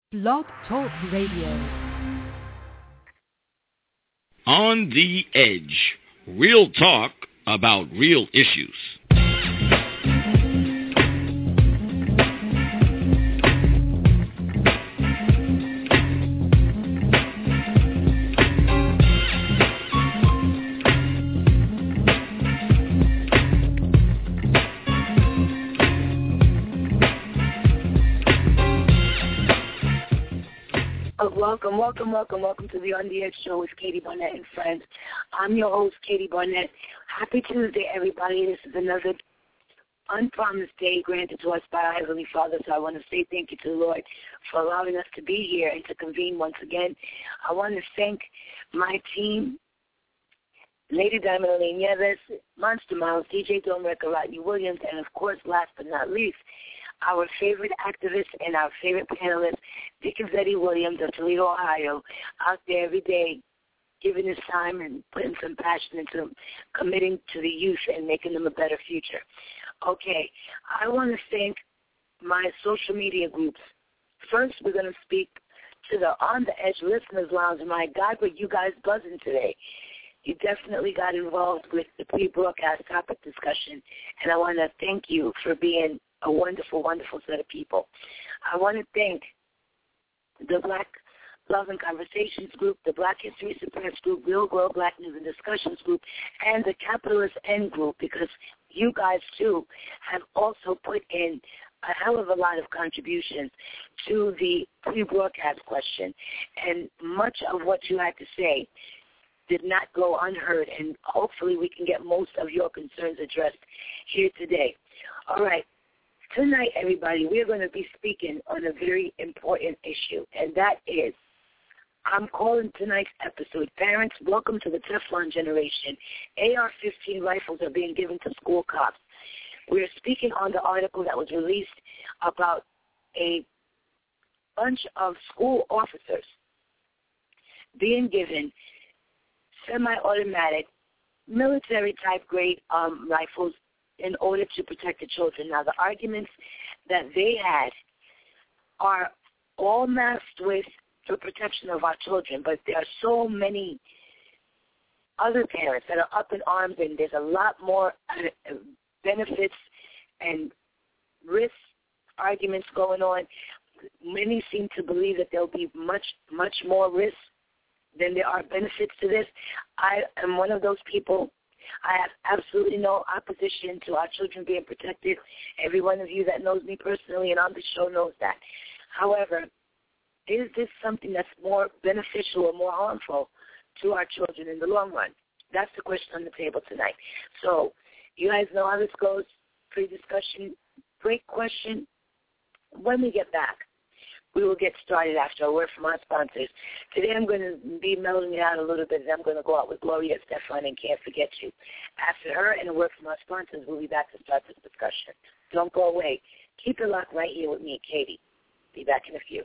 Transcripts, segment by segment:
Blog Talk Radio. On the Edge. Real talk about real issues. Welcome to the On the Edge show with Katie Barnett and friends. I'm your host, Katie Barnett. Happy Tuesday, everybody. This is another unpromised day granted to us by our Heavenly Father, so I want to say thank you to the Lord for allowing us to be here and to convene once again. I want to thank my team, Lady Diamond Elaine Nieves, Monster Miles, DJ Dome Record, Rodney Williams, and, of course, last but not least, our favorite activist and our favorite panelist, Dick and Betty Williams of Toledo, Ohio, out there every day giving his time and putting some passion into committing to the youth and making them a better future. Okay, I want to thank my social media groups. First, we're going to speak to the On the Edge Listeners Lounge. My God, were you guys buzzing today. You definitely got involved with the pre-broadcast topic discussion, and I want to thank you for being a wonderful, wonderful set of people. I want to thank the Black Love and Conversations group, the Black History Suppressed group, Real World Black News and Discussions group, and the Capitalist End group, because you guys, too, have also put in a hell of a lot of contributions to the pre-broadcast question, and much of what you had to say did not go unheard, and hopefully we can get most of your concerns addressed here today. All right. Tonight, everybody, we're going to be speaking on a very important issue, and that is, I'm calling tonight's episode, Parents, Welcome to the Teflon Generation. AR-15 rifles are being given to school cops. We're speaking on the article that was released about a bunch of school officers being given semi-automatic, military-type grade rifles in order to protect the children. Now, the arguments that they had are all masked with the protection of our children, but there are so many other parents that are up in arms, and there's a lot more benefits and risk arguments going on. Many seem to believe that there'll be much, much more risk than there are benefits to this. I am one of those people. I have absolutely no opposition to our children being protected. Every one of you that knows me personally and on the show knows that. However, is this something that's more beneficial or more harmful to our children in the long run? That's the question on the table tonight. So you guys know how this goes. Pre-discussion, break question. When we get back, we will get started after a word from our sponsors. Today I'm going to be mellowing it out a little bit, and I'm going to go out with Gloria Estefan and Can't Forget You. After her and a word from our sponsors, we'll be back to start this discussion. Don't go away. Keep it locked right here with me, Katie. Be back in a few.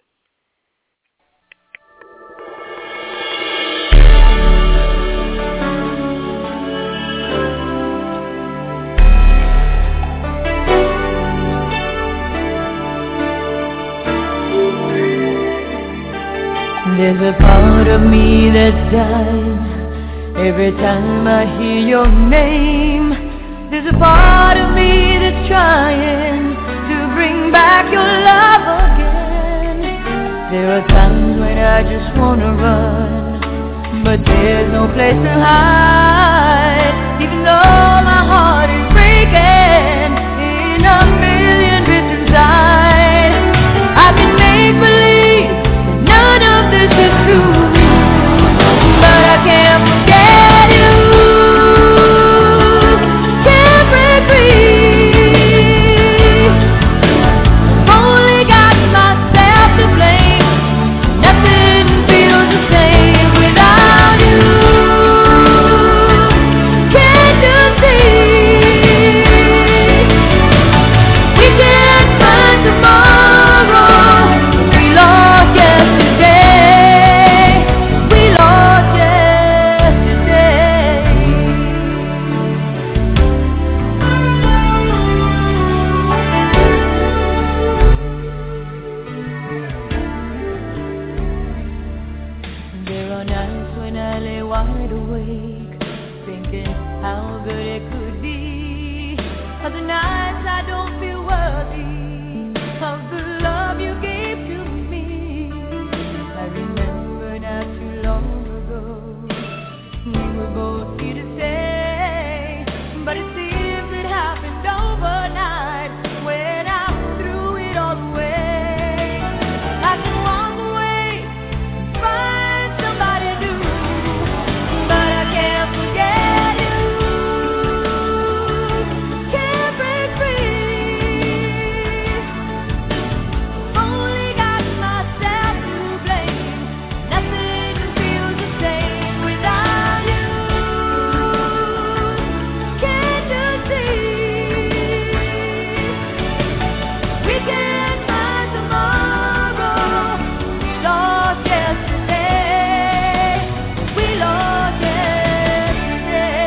There's a part of me that dies every time I hear your name. There's a part of me that's trying to bring back your love again. There are times when I just want to run, but there's no place to hide. Even though my heart is breaking in a million bits inside, I can make believe none of this is true, but I can't forget you. Can't break free. Only got myself to blame. Nothing feels the same without you. Can't you see? wide awake, thinking how good it could be. Other nights I don't feel worthy of the love you gave to me. I remember not too long ago, we were both here to stay, but it seems it happened overnight when I threw it all away. I can walk away and find somebody new, but I can't forget you. Can't break free. Only got myself to blame. Nothing feels the same without you. Can't you see? We can't find tomorrow. We lost yesterday. We lost yesterday.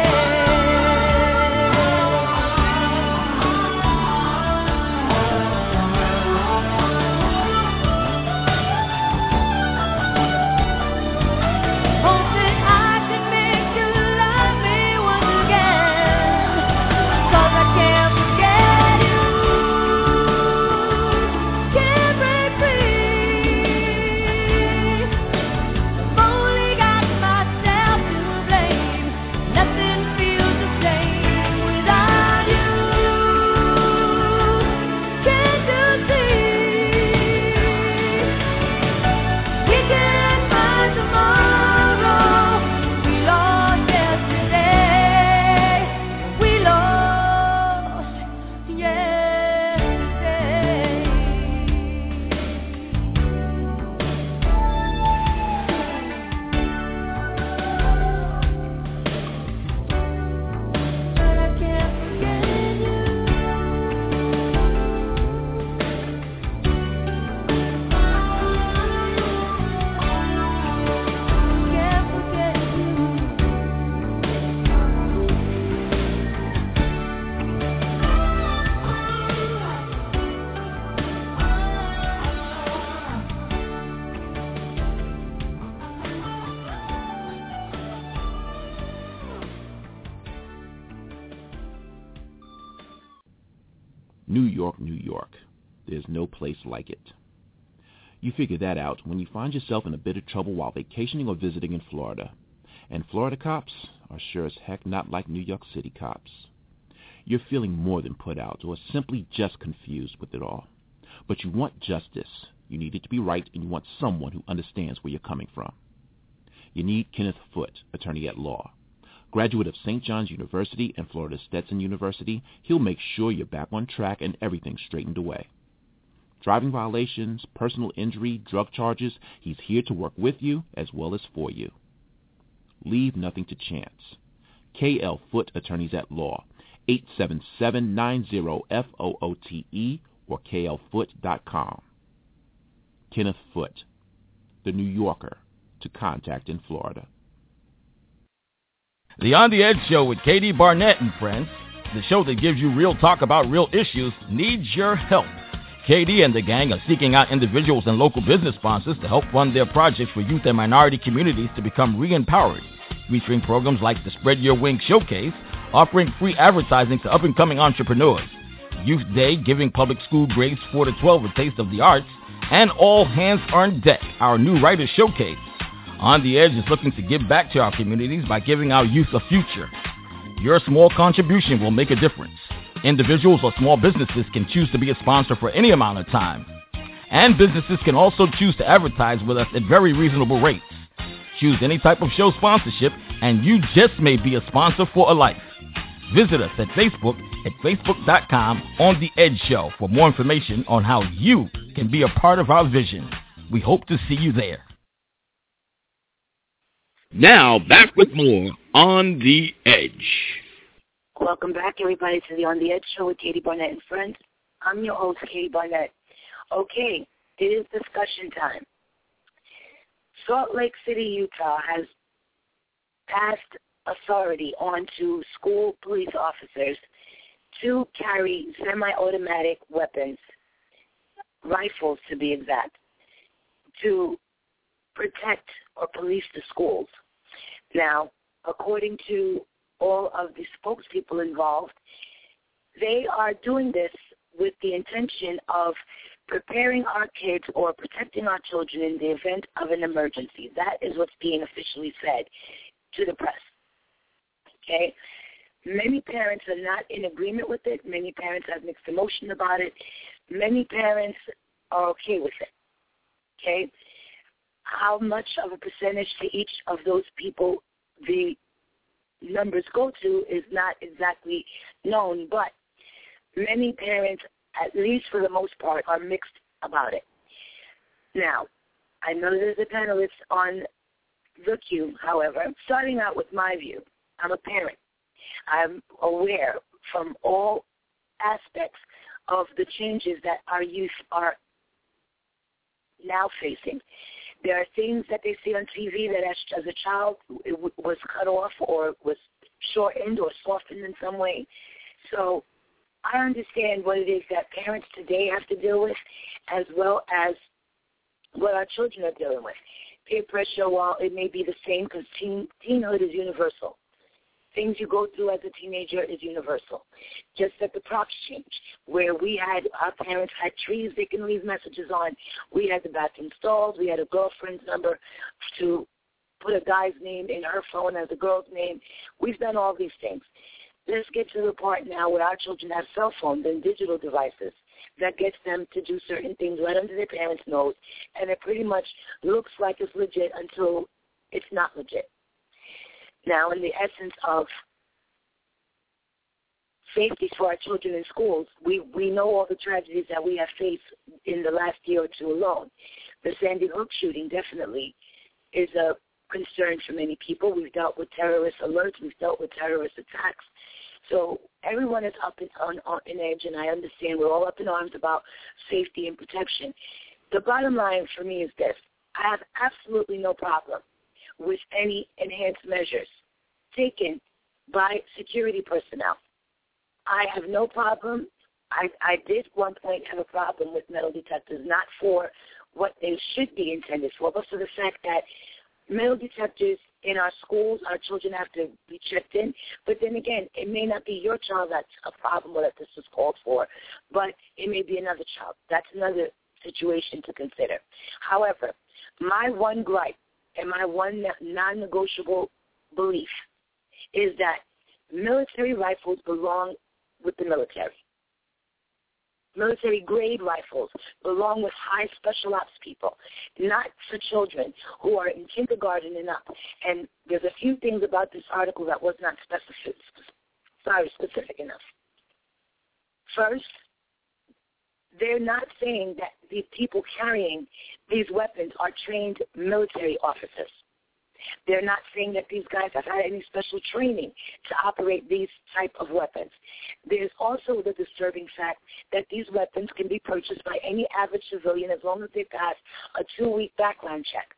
Hope that I can make you love me once again, 'cause I can't forget you. Can't break free. I've only got myself to blame. Nothing feels the same without you. Can't you see? We can't find tomorrow. We lost yesterday. We lost yesterday. But I can't forget you. Can't forget you. New York, New York. There's no place like it. You figure that out when you find yourself in a bit of trouble while vacationing or visiting in Florida. And Florida cops are sure as heck not like New York City cops. You're feeling more than put out or simply just confused with it all. But you want justice. You need it to be right, and you want someone who understands where you're coming from. You need Kenneth Foote, attorney at law. Graduate of St. John's University and Florida Stetson University, he'll make sure you're back on track and everything's straightened away. Driving violations, personal injury, drug charges, he's here to work with you as well as for you. Leave nothing to chance. K.L. Foote, attorneys at law, 877-90-FOOTE or klfoote.com. Kenneth Foote, the New Yorker, to contact in Florida. The On the Edge Show with Katie Barnett and friends, the show that gives you real talk about real issues, needs your help. Katie and the gang are seeking out individuals and local business sponsors to help fund their projects for youth and minority communities to become re-empowered, featuring programs like the Spread Your Wings Showcase, offering free advertising to up-and-coming entrepreneurs, Youth Day, giving public school grades 4 to 12 a taste of the arts, and All Hands on Deck, our new writers showcase. On the Edge is looking to give back to our communities by giving our youth a future. Your small contribution will make a difference. Individuals or small businesses can choose to be a sponsor for any amount of time. And businesses can also choose to advertise with us at very reasonable rates. Choose any type of show sponsorship, and you just may be a sponsor for a life. Visit us at Facebook at facebook.com On The Edge Show for more information on how you can be a part of our vision. We hope to see you there. Now, back with more On the Edge. Welcome back, everybody, to the On the Edge Show with Katie Barnett and friends. I'm your host, Katie Barnett. Okay, it is discussion time. Salt Lake City, Utah has passed authority on to school police officers to carry semi-automatic weapons, rifles to be exact, to protect or police the schools. Now, according to all of the spokespeople involved, they are doing this with the intention of preparing our kids or protecting our children in the event of an emergency. That is what's being officially said to the press. Okay? Many parents are not in agreement with it. Many parents have mixed emotion about it. Many parents are okay with it. Okay? How much of a percentage to each of those people the numbers go to is not exactly known, but many parents, at least for the most part, are mixed about it. Now, I know there's a panelist on the queue, however, starting out with my view, I'm a parent. I'm aware from all aspects of the changes that our youth are now facing. There are things that they see on TV that as a child was cut off or was shortened or softened in some way. So I understand what it is that parents today have to deal with, as well as what our children are dealing with. Peer pressure, while it may be the same, because teenhood is universal. Things you go through as a teenager is universal. Just that the props changed, where our parents had trees they can leave messages on. We had the bathroom stalls. We had a girlfriend's number to put a guy's name in her phone as a girl's name. We've done all these things. Let's get to the part now where our children have cell phones and digital devices that gets them to do certain things right under their parents' nose, and it pretty much looks like it's legit until it's not legit. Now, in the essence of safety for our children in schools, we know all the tragedies that we have faced in the last year or two alone. The Sandy Hook shooting definitely is a concern for many people. We've dealt with terrorist alerts. We've dealt with terrorist attacks. So everyone is up in edge, and I understand we're all up in arms about safety and protection. The bottom line for me is this. I have absolutely no problem with any enhanced measures taken by security personnel. I have no problem. I did at one point have a problem with metal detectors, not for what they should be intended for, but for the fact that metal detectors in our schools, our children have to be checked in. But then again, it may not be your child that's a problem or that this is called for, but it may be another child. That's another situation to consider. However, my one gripe and my one non-negotiable belief is that military rifles belong with the military. Military-grade rifles belong with high special ops people, not for children who are in kindergarten and up. And there's a few things about this article that was not specific enough. First, they're not saying that the people carrying these weapons are trained military officers. They're not saying that these guys have had any special training to operate these type of weapons. There's also the disturbing fact that these weapons can be purchased by any average civilian as long as they pass a 2-week background check.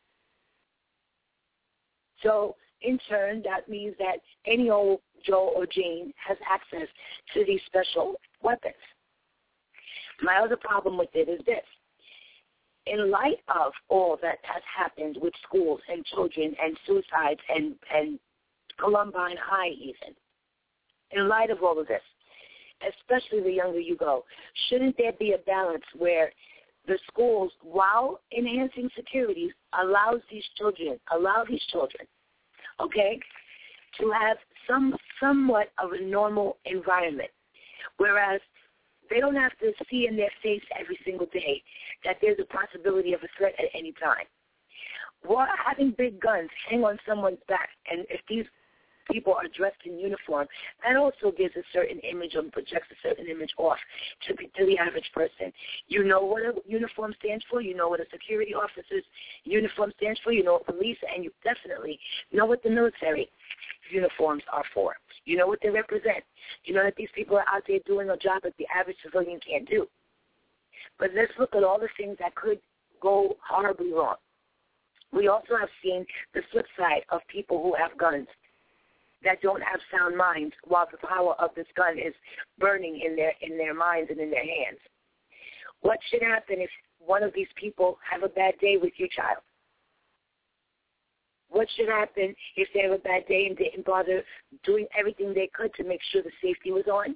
So, in turn, that means that any old Joe or Jane has access to these special weapons. My other problem with it is this. In light of all that has happened with schools and children and suicides and Columbine High even, in light of all of this, especially the younger you go, shouldn't there be a balance where the schools, while enhancing security, allow these children, okay, to have somewhat of a normal environment, whereas they don't have to see in their face every single day that there's a possibility of a threat at any time. Well, having big guns hang on someone's back, and if these people are dressed in uniform, that also gives a certain image or projects a certain image off to the average person. You know what a uniform stands for. You know what a security officer's uniform stands for. You know what police, and you definitely know what the military uniforms are for. You know what they represent. You know that these people are out there doing a job that the average civilian can't do. But let's look at all the things that could go horribly wrong. We also have seen the flip side of people who have guns that don't have sound minds while the power of this gun is burning in their minds and in their hands. What should happen if one of these people have a bad day with your child? what should happen if they have a bad day and didn't bother doing everything they could to make sure the safety was on,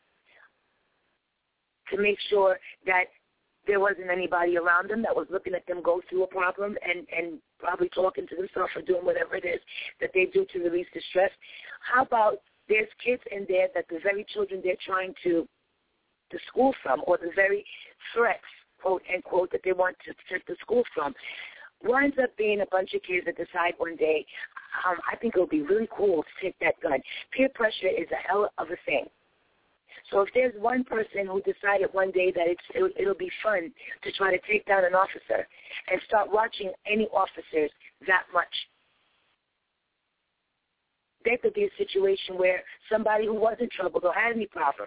to make sure that there wasn't anybody around them that was looking at them go through a problem and probably talking to themselves or doing whatever it is that they do to release the stress. How about there's kids in there that the very children they're trying to school from, or the very threats, quote, unquote, that they want to protect the school from, winds up being a bunch of kids that decide one day, I think it would be really cool to take that gun. Peer pressure is a hell of a thing. So if there's one person who decided one day that it'll be fun to try to take down an officer and start watching any officers that much, there could be a situation where somebody who wasn't troubled or had any problem,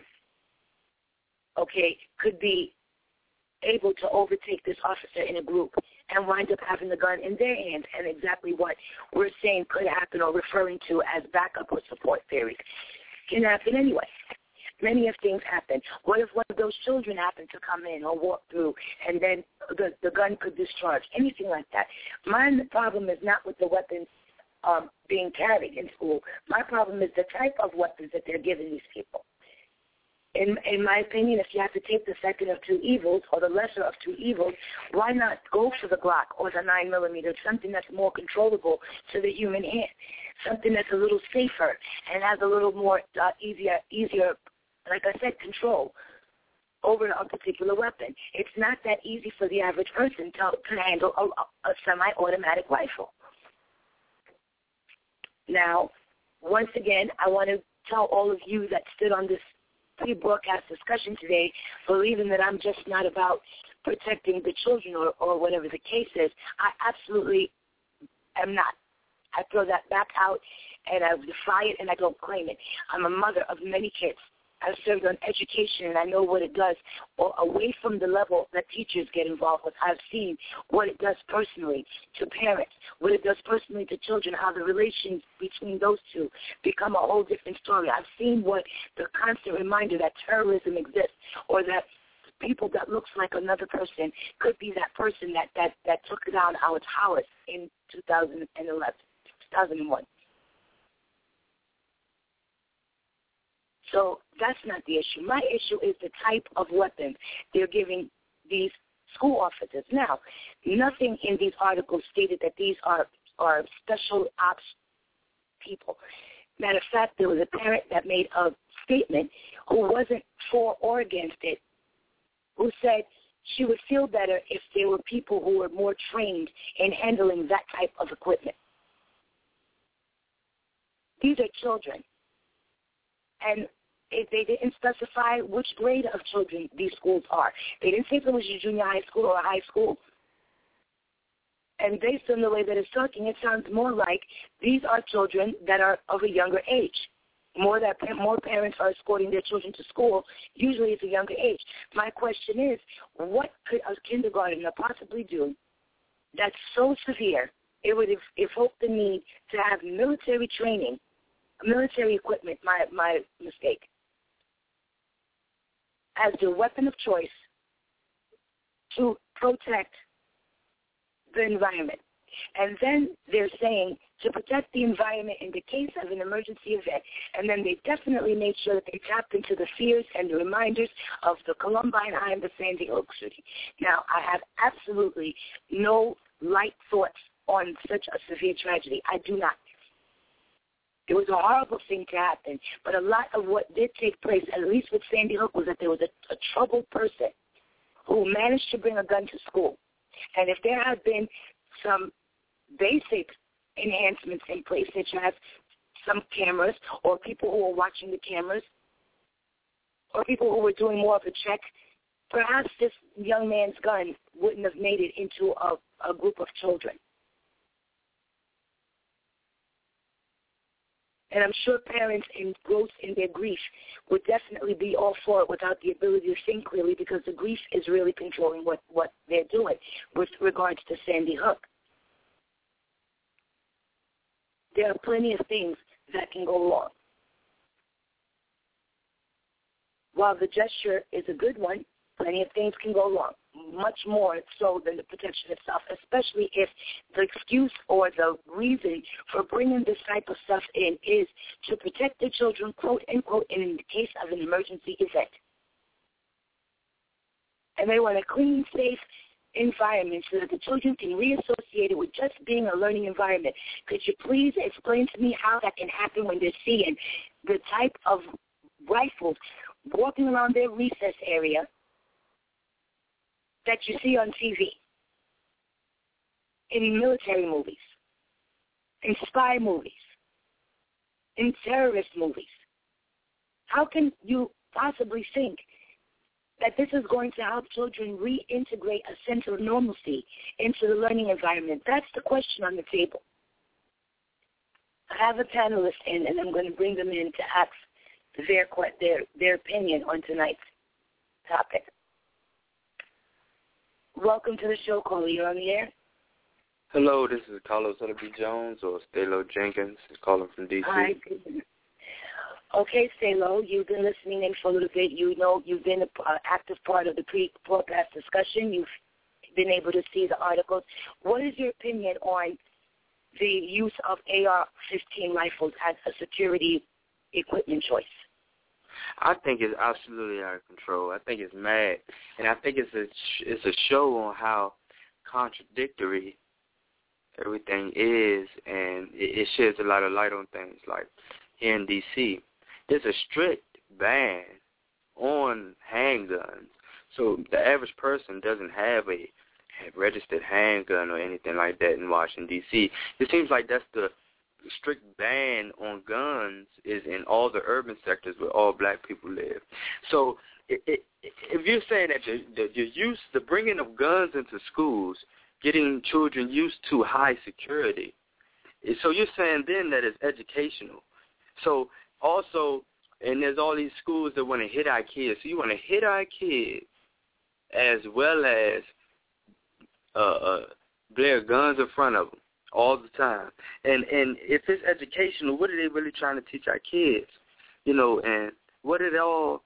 could be able to overtake this officer in a group and wind up having the gun in their hands, and exactly what we're saying could happen, or referring to as backup or support theories, can happen anyway. Many of things happen. What if one of those children happened to come in or walk through, and then the gun could discharge? Anything like that. My problem is not with the weapons being carried in school. My problem is the type of weapons that they're giving these people. In my opinion, if you have to take the second of two evils, or the lesser of two evils, why not go for the Glock or the 9mm, something that's more controllable to the human hand, something that's a little safer and has a little more easier, like I said, control over a particular weapon. It's not that easy for the average person to handle a semi-automatic rifle. Now, once again, I want to tell all of you that stood on this pre-broadcast discussion today, believing that I'm just not about protecting the children or whatever the case is. I absolutely am not. I throw that back out, and I defy it, and I don't claim it. I'm a mother of many kids. I've served on education, and I know what it does. Away from the level that teachers get involved with, I've seen what it does personally to parents, what it does personally to children, how the relations between those two become a whole different story. I've seen what the constant reminder that terrorism exists, or that people that looks like another person could be that person that took down our towers in 2001. So that's not the issue. My issue is the type of weapons they're giving these school officers. Now, nothing in these articles stated that these are special ops people. Matter of fact, there was a parent that made a statement who wasn't for or against it, who said she would feel better if there were people who were more trained in handling that type of equipment. These are children. And they didn't specify which grade of children these schools are. They didn't say if it was a junior high school or a high school. And based on the way that it's talking, it sounds more like these are children that are of a younger age. More parents are escorting their children to school. Usually it's a younger age. My question is, what could a kindergartner possibly do that's so severe it would evoke the need to have military training, military equipment, my mistake, as the weapon of choice to protect the environment? And then they're saying to protect the environment in the case of an emergency event. And then they definitely made sure that they tapped into the fears and the reminders of the Columbine High and the Sandy Hook shooting. Now, I have absolutely no light thoughts on such a severe tragedy. I do not. It was a horrible thing to happen, but a lot of what did take place, at least with Sandy Hook, was that there was a troubled person who managed to bring a gun to school. And if there had been some basic enhancements in place, such as some cameras or people who were watching the cameras or people who were doing more of a check, perhaps this young man's gun wouldn't have made it into a group of children. And I'm sure parents engrossed in their grief would definitely be all for it without the ability to think clearly, because the grief is really controlling what they're doing with regards to Sandy Hook. There are plenty of things that can go wrong. While the gesture is a good one, plenty of things can go wrong. much more so than the protection itself, especially if the excuse or the reason for bringing this type of stuff in is to protect the children, quote, unquote, in the case of an emergency event. And they want a clean, safe environment so that the children can reassociate it with just being a learning environment. Could you please explain to me how that can happen when they're seeing the type of rifles walking around their recess area that you see on TV, in military movies, in spy movies, in terrorist movies? How can you possibly think that this is going to help children reintegrate a sense of normalcy into the learning environment? That's the question on the table. I have a panelist in, and I'm going to bring them in to ask their opinion on tonight's topic. Welcome to the show, caller. You're on the air. Hello, this is Carlos Ellerby Jones, or Stalo Jenkins, calling from D.C. Hi. Okay, Stalo, you've been listening in for a little bit. You know you've been an active part of the pre-broadcast discussion. You've been able to see the articles. What is your opinion on the use of AR-15 rifles as a security equipment choice? I think it's absolutely out of control. I think it's mad, and I think it's a show on how contradictory everything is, and it sheds a lot of light on things. Like here in D.C., there's a strict ban on handguns, so the average person doesn't have a registered handgun or anything like that in Washington, D.C. It seems like that's the strict ban on guns is in all the urban sectors where all black people live. So if you're saying that the bringing of guns into schools, getting children used to high security, so you're saying then that it's educational. So also, and there's all these schools that want to hit our kids. So you want to hit our kids as well as blare guns in front of them all the time. And if it's educational, what are they really trying to teach our kids? And what it all,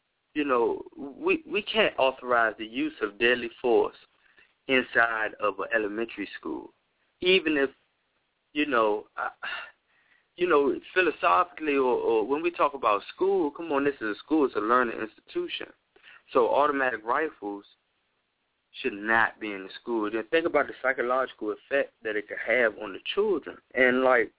we can't authorize the use of deadly force inside of an elementary school, even if, philosophically or when we talk about school, come on, this is a school, it's a learning institution. So automatic rifles should not be in the school. Then think about the psychological effect that it could have on the children. And like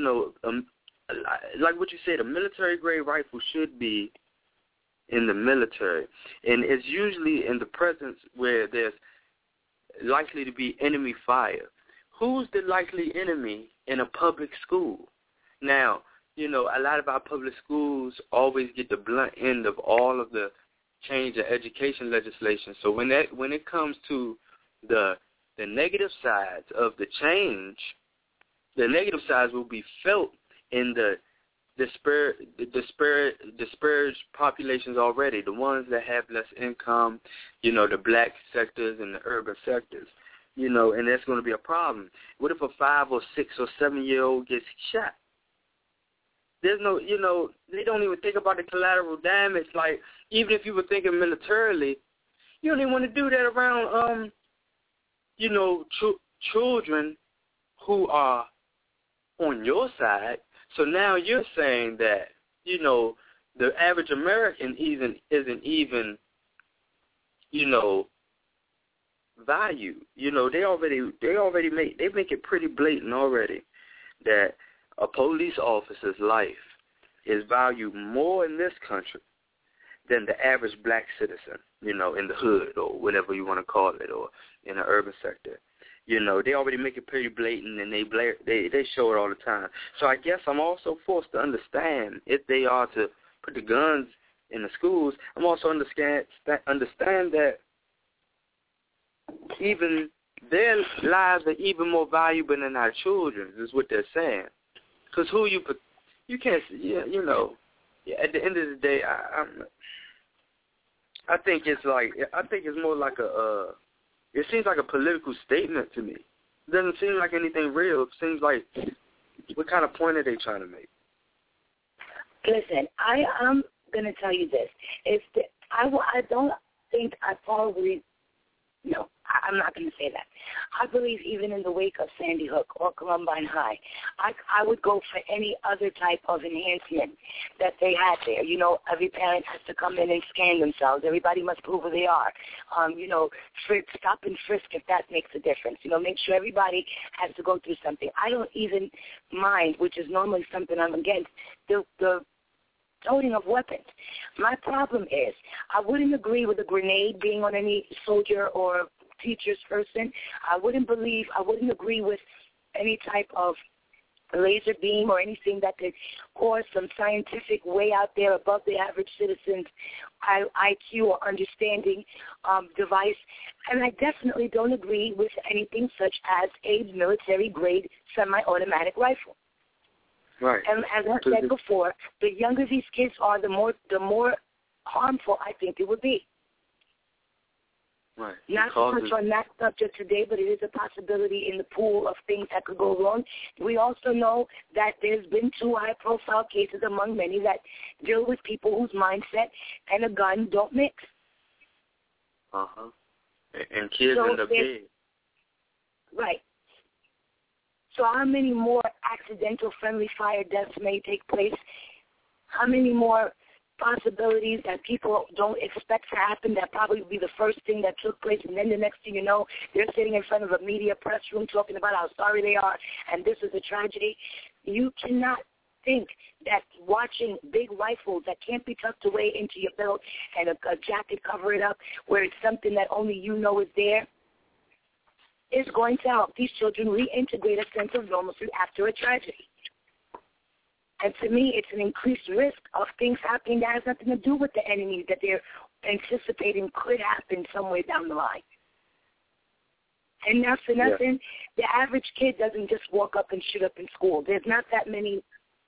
what you said, a military-grade rifle should be in the military. And it's usually in the presence where there's likely to be enemy fire. Who's the likely enemy in a public school? Now, a lot of our public schools always get the blunt end of all of the change of education legislation. So when it comes to the negative sides of the change, the negative sides will be felt in the disparaged populations already, the ones that have less income, the black sectors and the urban sectors, and that's going to be a problem. What if a 5 or 6 or 7-year-old gets shot? There's no, they don't even think about the collateral damage. Like, even if you were thinking militarily, you don't even want to do that around, children who are on your side. So now you're saying that, the average American isn't even, value. They make it pretty blatant already that a police officer's life is valued more in this country than the average black citizen, in the hood or whatever you want to call it, or in the urban sector. They already make it pretty blatant, and they show it all the time. So I guess I'm also forced to understand, if they are to put the guns in the schools, I'm also understand that even their lives are even more valuable than our children's, is what they're saying. Because you can't, at the end of the day, I think it's more like it seems like a political statement to me. It doesn't seem like anything real. It seems like, what kind of point are they trying to make? Listen, I'm going to tell you this. I don't think I probably No, I'm not going to say that. I believe even in the wake of Sandy Hook or Columbine High, I would go for any other type of enhancement that they had there. You know, every parent has to come in and scan themselves. Everybody must prove who they are. You know, stop and frisk if that makes a difference. You know, make sure everybody has to go through something. I don't even mind, which is normally something I'm against, the toting of weapons. My problem is I wouldn't agree with a grenade being on any soldier or teacher's person. I wouldn't agree with any type of laser beam or anything that could cause some scientific way out there above the average citizen's IQ or understanding device. And I definitely don't agree with anything such as a military-grade semi-automatic rifle. Right. And as I said before, the younger these kids are, the more harmful I think it would be. Right. Not so much on that subject today, but it is a possibility in the pool of things that could go wrong. We also know that there's been 2 high-profile cases among many that deal with people whose mindset and a gun don't mix. Uh-huh. And kids end up dead. Right. So how many more accidental friendly fire deaths may take place? How many more possibilities that people don't expect to happen that probably would be the first thing that took place, and then the next thing you know, they're sitting in front of a media press room talking about how sorry they are and this is a tragedy? You cannot think that watching big rifles that can't be tucked away into your belt and a jacket cover it up where it's something that only you know is there is going to help these children reintegrate a sense of normalcy after a tragedy. And to me, it's an increased risk of things happening that has nothing to do with the enemy that they're anticipating could happen somewhere down the line. And not for nothing, the average kid doesn't just walk up and shoot up in school. There's not that many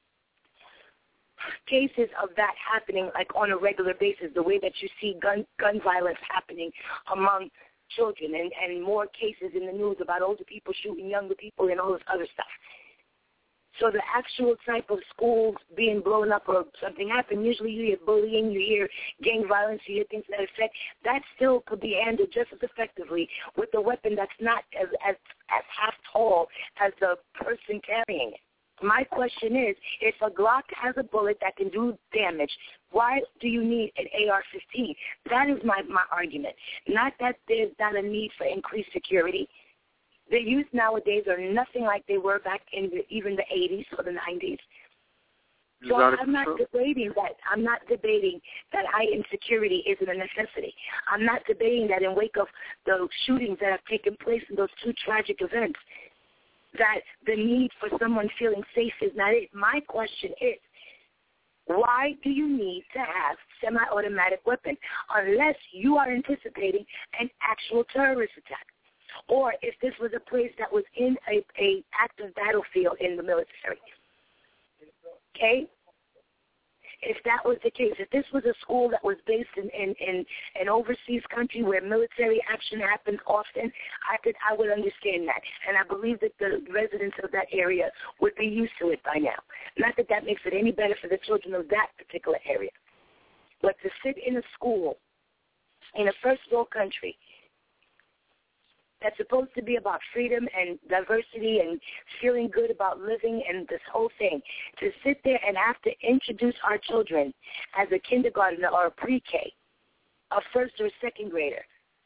cases of that happening like on a regular basis, the way that you see gun violence happening among children and more cases in the news about older people shooting younger people and all this other stuff. So the actual type of schools being blown up or something happened, usually you hear bullying, you hear gang violence, you hear things to that effect. That still could be handled just as effectively with a weapon that's not as half tall as the person carrying it. My question is, if a Glock has a bullet that can do damage, why do you need an AR-15? That is my argument. Not that there's not a need for increased security. The youth nowadays are nothing like they were back in even the 80s or the 90s. So I'm not debating that. I'm not debating that high insecurity isn't a necessity. I'm not debating that in wake of the shootings that have taken place in those 2 tragic events, that the need for someone feeling safe is not it. My question is, why do you need to have semi-automatic weapons unless you are anticipating an actual terrorist attack? Or if this was a place that was in a active battlefield in the military. Okay? If that was the case, if this was a school that was based in an overseas country where military action happens often, I would understand that. And I believe that the residents of that area would be used to it by now. Not that that makes it any better for the children of that particular area. But to sit in a school in a first world country that's supposed to be about freedom and diversity and feeling good about living and this whole thing, to sit there and have to introduce our children as a kindergartner or a pre-K, a first or second grader,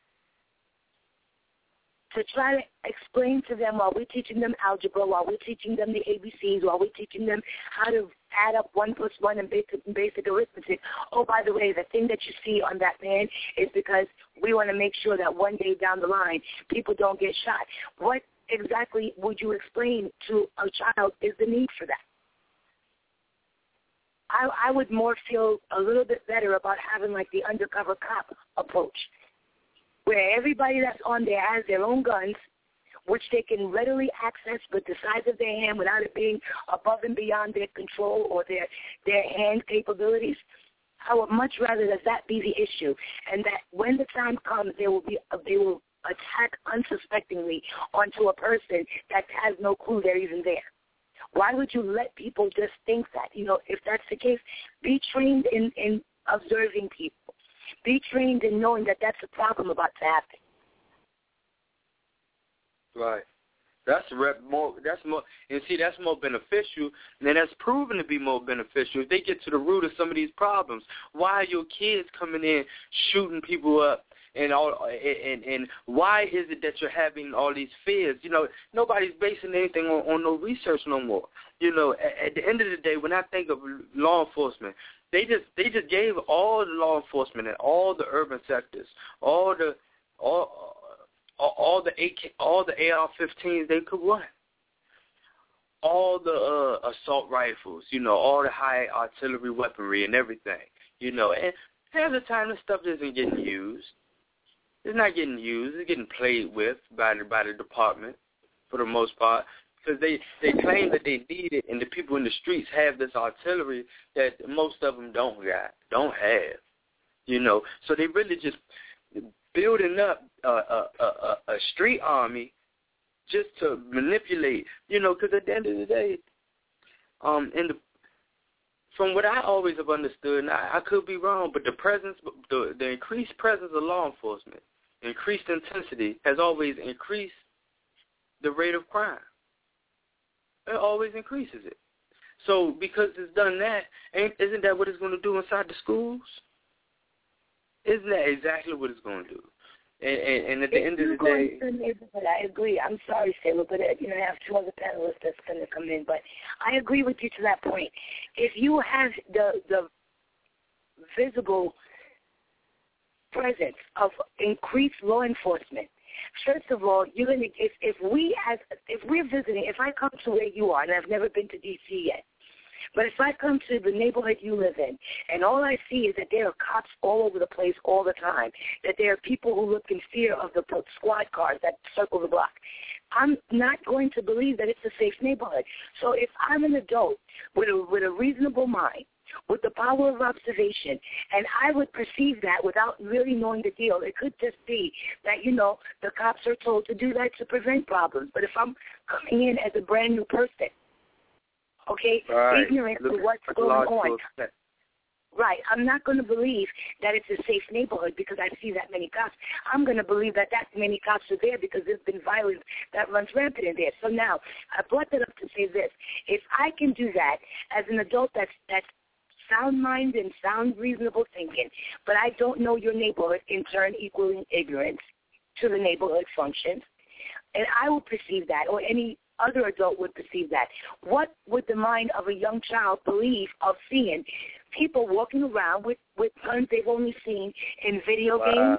to try to explain to them while we're teaching them algebra, while we're teaching them the ABCs, while we're teaching them how to add up 1 + 1 and basic arithmetic. Oh, by the way, the thing that you see on that man is because we want to make sure that one day down the line people don't get shot. What exactly would you explain to a child is the need for that? I would more feel a little bit better about having like the undercover cop approach, where everybody that's on there has their own guns, which they can readily access with the size of their hand without it being above and beyond their control or their hand capabilities. I would much rather that be the issue, and that when the time comes, they will attack unsuspectingly onto a person that has no clue they're even there. Why would you let people just think that? You know, if that's the case, be trained in observing people. Be trained in knowing that that's a problem about to happen. Right. That's more. And see, that's more beneficial, and that's proven to be more beneficial if they get to the root of some of these problems. Why are your kids coming in shooting people up, and why is it that you're having all these fears? You know, nobody's basing anything on no research no more. You know, at the end of the day, when I think of law enforcement, they just gave all the law enforcement in all the urban sectors, all the AR-15s they could run, all the assault rifles, you know, all the high artillery weaponry and everything, you know. And half the time this stuff isn't getting used. It's not getting used. It's getting played with by the department for the most part, because they claim that they need it, and the people in the streets have this artillery that most of them don't have, you know. So they really just building up a street army just to manipulate, you know, because at the end of the day, from what I always have understood, and I could be wrong, but the increased presence of law enforcement, increased intensity, has always increased the rate of crime. It always increases it. So because it's done that, isn't that what it's going to do inside the schools? Isn't that exactly what it's going to do? And at the end of the day, I agree. I'm sorry, Sailor, but I have two other panelists that's going to come in. But I agree with you to that point. If you have the visible presence of increased law enforcement, first of all, you're going to if we're visiting, if I come to where you are, and I've never been to D.C. yet. But if I come to the neighborhood you live in, and all I see is that there are cops all over the place all the time, that there are people who look in fear of the squad cars that circle the block, I'm not going to believe that it's a safe neighborhood. So if I'm an adult with a reasonable mind, with the power of observation, and I would perceive that without really knowing the deal. It could just be that, the cops are told to do that to prevent problems. But if I'm coming in as a brand new person, okay, right, ignorant to what's going on, right, I'm not going to believe that it's a safe neighborhood because I see that many cops. I'm going to believe that many cops are there because there's been violence that runs rampant in there. So now, I brought that up to say this. If I can do that as an adult that's sound mind and sound reasonable thinking, but I don't know your neighborhood, in turn equaling ignorance to the neighborhood functions, and I will perceive that, or any other adult would perceive that. What would the mind of a young child believe of seeing people walking around with guns they've only seen in video games,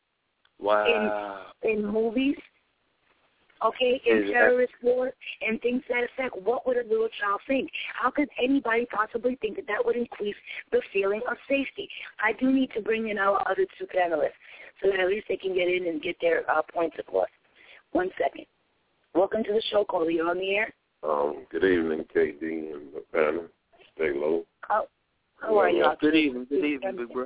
in movies, in terrorist war, and things to that effect? What would a little child think? How could anybody possibly think that would increase the feeling of safety? I do need to bring in our other two panelists so that at least they can get in and get their points across. 1 second. Welcome to the show, Caller. You're on the air. Good evening, KD and the panel. Stay low. How are you? Good evening, big bro.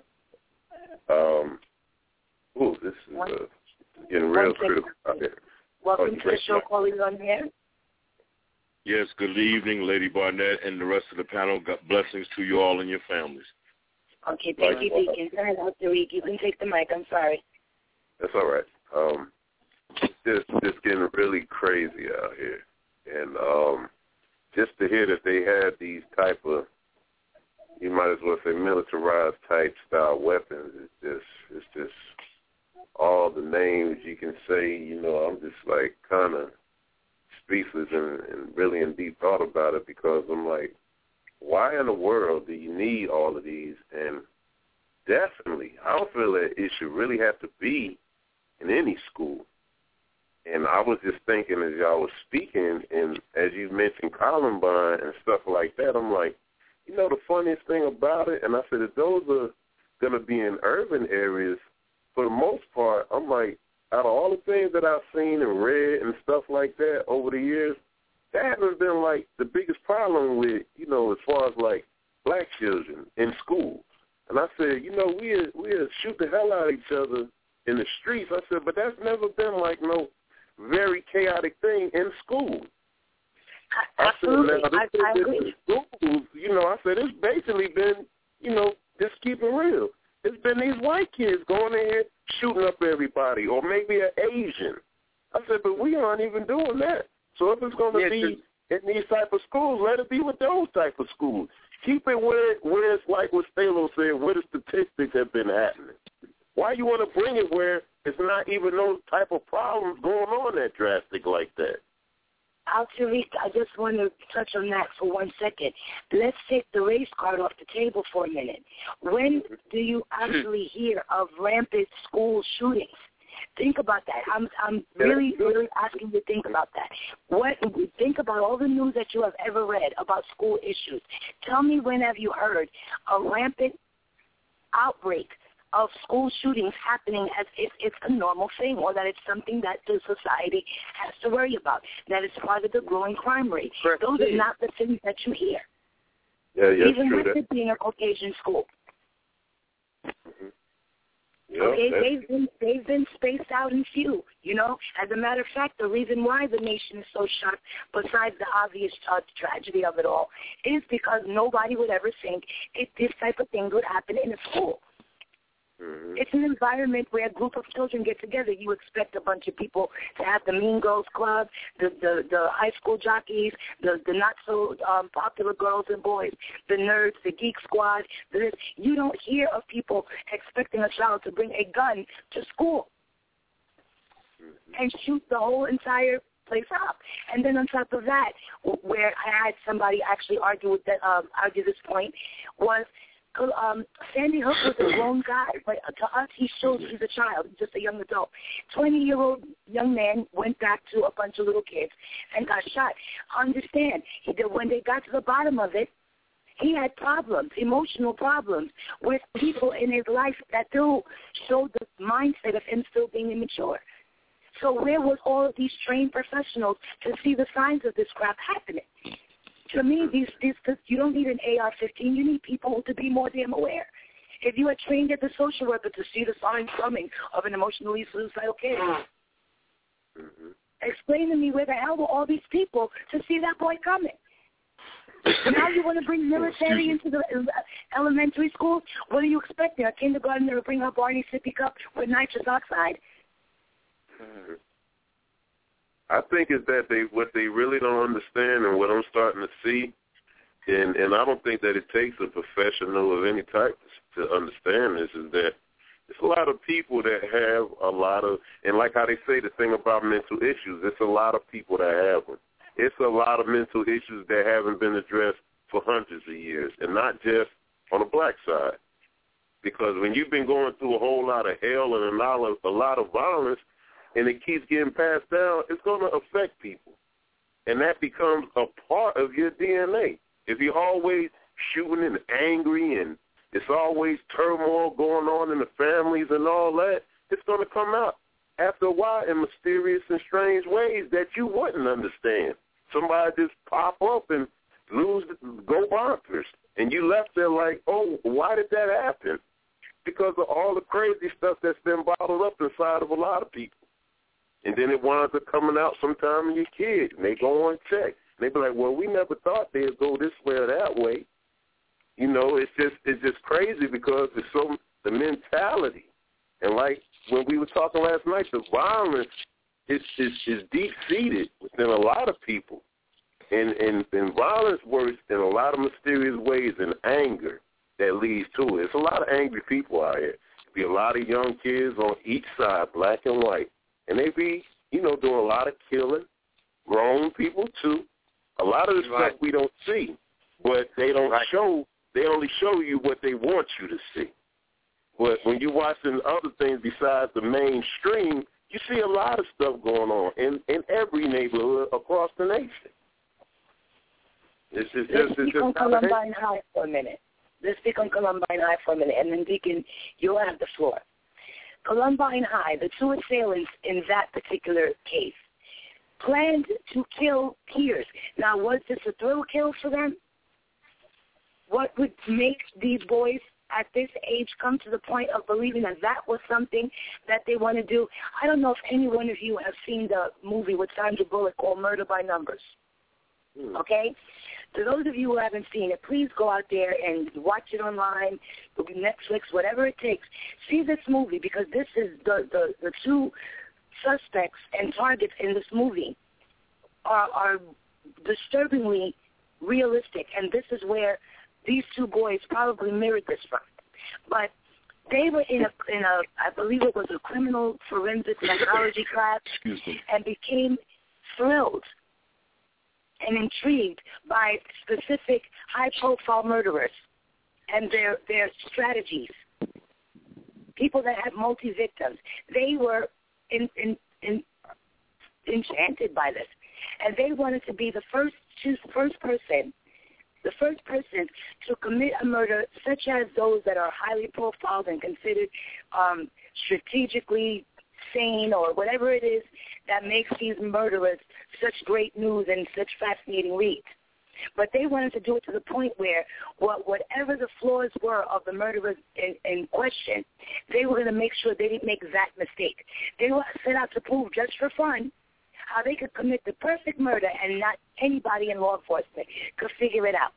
This is getting real critical out here. Welcome to the show, Caller. You're on the air. Yes, good evening, Lady Barnett and the rest of the panel. God blessings to you all and your families. Okay, thank you, Deacon. Tariq, you can take the mic. I'm sorry. That's all right. Just getting really crazy out here. And just to hear that they had these type of, you might as well say militarized type style weapons, it's just all the names you can say, I'm just like kind of speechless and really in deep thought about it, because I'm like, why in the world do you need all of these? And definitely, I don't feel that it should really have to be in any school. And I was just thinking as y'all was speaking, and as you mentioned Columbine and stuff like that, I'm like, the funniest thing about it, and I said, if those are going to be in urban areas, for the most part, I'm like, out of all the things that I've seen and read and stuff like that over the years, that hasn't been, like, the biggest problem with, as far as, like, black children in schools. And I said, we'll shoot the hell out of each other in the streets. I said, but that's never been, like, no very chaotic thing in school. Absolutely. I agree. Schools, I said, it's basically been, just keep it real. It's been these white kids going in here shooting up everybody, or maybe an Asian, I said, but we aren't even doing that. So if it's going to be in these type of schools, let it be with those type of schools. Keep it where it's like what Stalo said, where the statistics have been happening. Why you want to bring it where it's not even those type of problems going on that drastic like that? Altariq, I just want to touch on that for 1 second. Let's take the race card off the table for a minute. When do you actually hear of rampant school shootings? Think about that. I'm really, really asking you to think about that. Think about all the news that you have ever read about school issues. Tell me, when have you heard a rampant outbreak of school shootings happening as if it's a normal thing, or that it's something that the society has to worry about, that it's part of the growing crime rate? Those are not the things that you hear. Yeah, even true. with it being a Caucasian school. Mm-hmm. Yep, okay, they've been spaced out and few. You know, as a matter of fact, the reason why the nation is so shocked, besides the obvious tragedy of it all, is because nobody would ever think this type of thing would happen in a school. Mm-hmm. It's an environment where a group of children get together. You expect a bunch of people to have the Mean Girls Club, the high school jockeys, the not so popular girls and boys, the nerds, the geek squad. You don't hear of people expecting a child to bring a gun to school and shoot the whole entire place up. And then on top of that, where I had somebody actually argue this point, was Sandy Hook was a grown guy, but to us he's a child, just a young adult. 20-year-old young man went back to a bunch of little kids and got shot. Understand, when they got to the bottom of it, he had problems, emotional problems, with people in his life that still showed the mindset of him still being immature. So where was all of these trained professionals to see the signs of this crap happening? To me, you don't need an AR-15. You need people to be more damn aware. If you are trained as a social worker to see the signs coming of an emotionally suicidal kid, explain to me where the hell were all these people to see that boy coming? Now you want to bring military into the elementary schools? What are you expecting? A kindergartner to bring her Barney sippy cup with nitrous oxide? I think is that what they really don't understand, and what I'm starting to see, and I don't think that it takes a professional of any type to understand this, is that it's a lot of people that have a lot of, and like how they say the thing about mental issues, it's a lot of people that have them. It's a lot of mental issues that haven't been addressed for hundreds of years, and not just on the black side. Because when you've been going through a whole lot of hell and a lot of violence, and it keeps getting passed down, it's going to affect people. And that becomes a part of your DNA. If you're always shooting and angry and it's always turmoil going on in the families and all that, it's going to come out after a while in mysterious and strange ways that you wouldn't understand. Somebody just pop up and go bonkers. And you left there like, oh, why did that happen? Because of all the crazy stuff that's been bottled up inside of a lot of people. And then it winds up coming out sometime in your kid, and they go on check. And they be like, well, we never thought they'd go this way or that way. You know, it's just crazy because it's the mentality. And like when we were talking last night, the violence is deep-seated within a lot of people. And violence works in a lot of mysterious ways, and anger that leads to it. It's a lot of angry people out here. There'll be a lot of young kids on each side, black and white. And they be, doing a lot of killing, grown people too. A lot of the stuff we don't see, but they don't show. They only show you what they want you to see. But when you're watching other things besides the mainstream, you see a lot of stuff going on in every neighborhood across the nation. Let's speak on Columbine High for a minute. And then Deacon, you'll have the floor. Columbine High, the two assailants in that particular case, planned to kill peers. Now, was this a thrill kill for them? What would make these boys at this age come to the point of believing that was something that they want to do? I don't know if any one of you have seen the movie with Sandra Bullock called Murder by Numbers. Okay? To those of you who haven't seen it, please go out there and watch it online, Netflix, whatever it takes. See this movie, because this is the two suspects and targets in this movie are disturbingly realistic, and this is where these two boys probably mirrored this from. But they were in a I believe it was a criminal forensic psychology class, and became thrilled and intrigued by specific high-profile murderers and their strategies. People that had multi-victims. They were enchanted by this, and they wanted to be the first person to commit a murder such as those that are highly profiled and considered strategically sane, or whatever it is that makes these murderers such great news and such fascinating reads. But they wanted to do it to the point where whatever the flaws were of the murderers in question, they were going to make sure they didn't make that mistake. They were set out to prove, just for fun, how they could commit the perfect murder and not anybody in law enforcement could figure it out.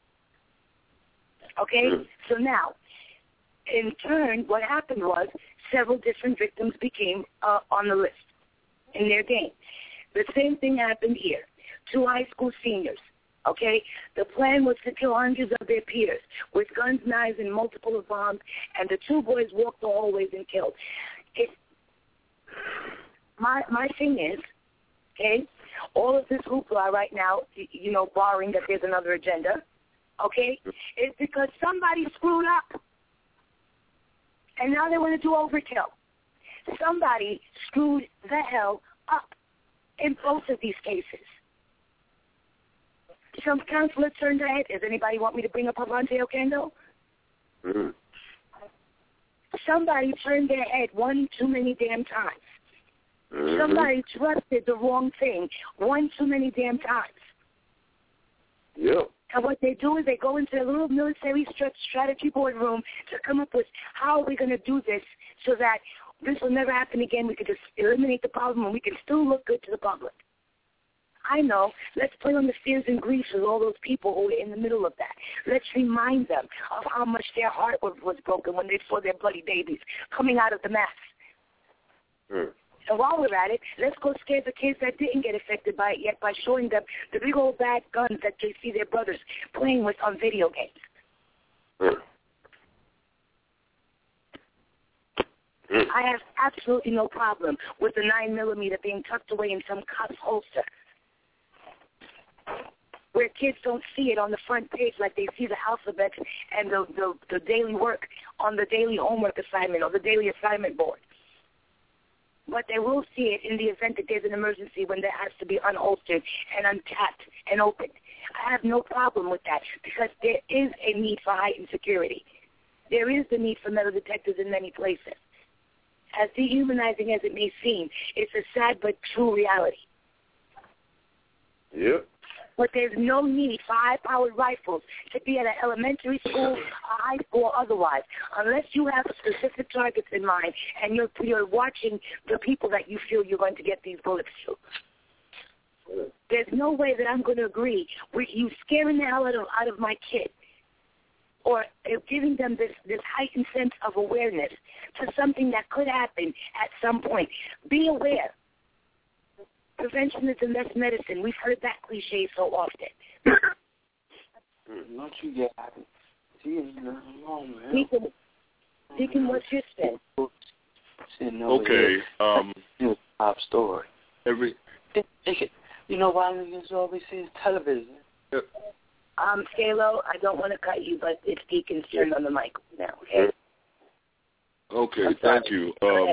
Okay? So now, in turn, what happened was several different victims became on the list in their game. The same thing happened here. 2 high school seniors. Okay? The plan was to kill hundreds of their peers with guns, knives, and multiple bombs, and the 2 boys walked the hallways and killed. My thing is, okay, all of this hoopla right now, you know, barring that there's another agenda, okay, is because somebody screwed up. And now they want to do overkill. Somebody screwed the hell up in both of these cases. Some counselor turned their head. Does anybody want me to bring up Avante Okendo? Mm-hmm. Somebody turned their head one too many damn times. Mm-hmm. Somebody trusted the wrong thing one too many damn times. Yep. And what they do is they go into a little military strategy boardroom to come up with how are we going to do this so that this will never happen again. We could just eliminate the problem and we can still look good to the public. I know. Let's play on the fears and griefs of all those people who were in the middle of that. Let's remind them of how much their heart was broken when they saw their bloody babies coming out of the mess. Mm. And while we're at it, let's go scare the kids that didn't get affected by it yet by showing them the big old bad guns that they see their brothers playing with on video games. Mm. Mm. I have absolutely no problem with the 9mm being tucked away in some cop's holster, where kids don't see it on the front page like they see the alphabet and the daily work on the daily homework assignment or the daily assignment board. But they will see it in the event that there's an emergency when that has to be unholstered and untapped and opened. I have no problem with that because there is a need for heightened security. There is the need for metal detectors in many places. As dehumanizing as it may seem, it's a sad but true reality. Yep. But there's no need for high-powered rifles to be at an elementary school, a high school, or otherwise, unless you have specific targets in mind and you're watching the people that you feel you're going to get these bullets to. There's no way that I'm going to agree with you scaring the hell out of my kid or giving them this heightened sense of awareness to something that could happen at some point. Be aware. Prevention is the best medicine. We've heard that cliche so often. Don't you get it? Deacon, what's your spin? Okay. Top story. You know why niggas always see television? Scalo, I don't want to cut you, but it's Deacon's turn on the mic now, okay? Okay, thank you.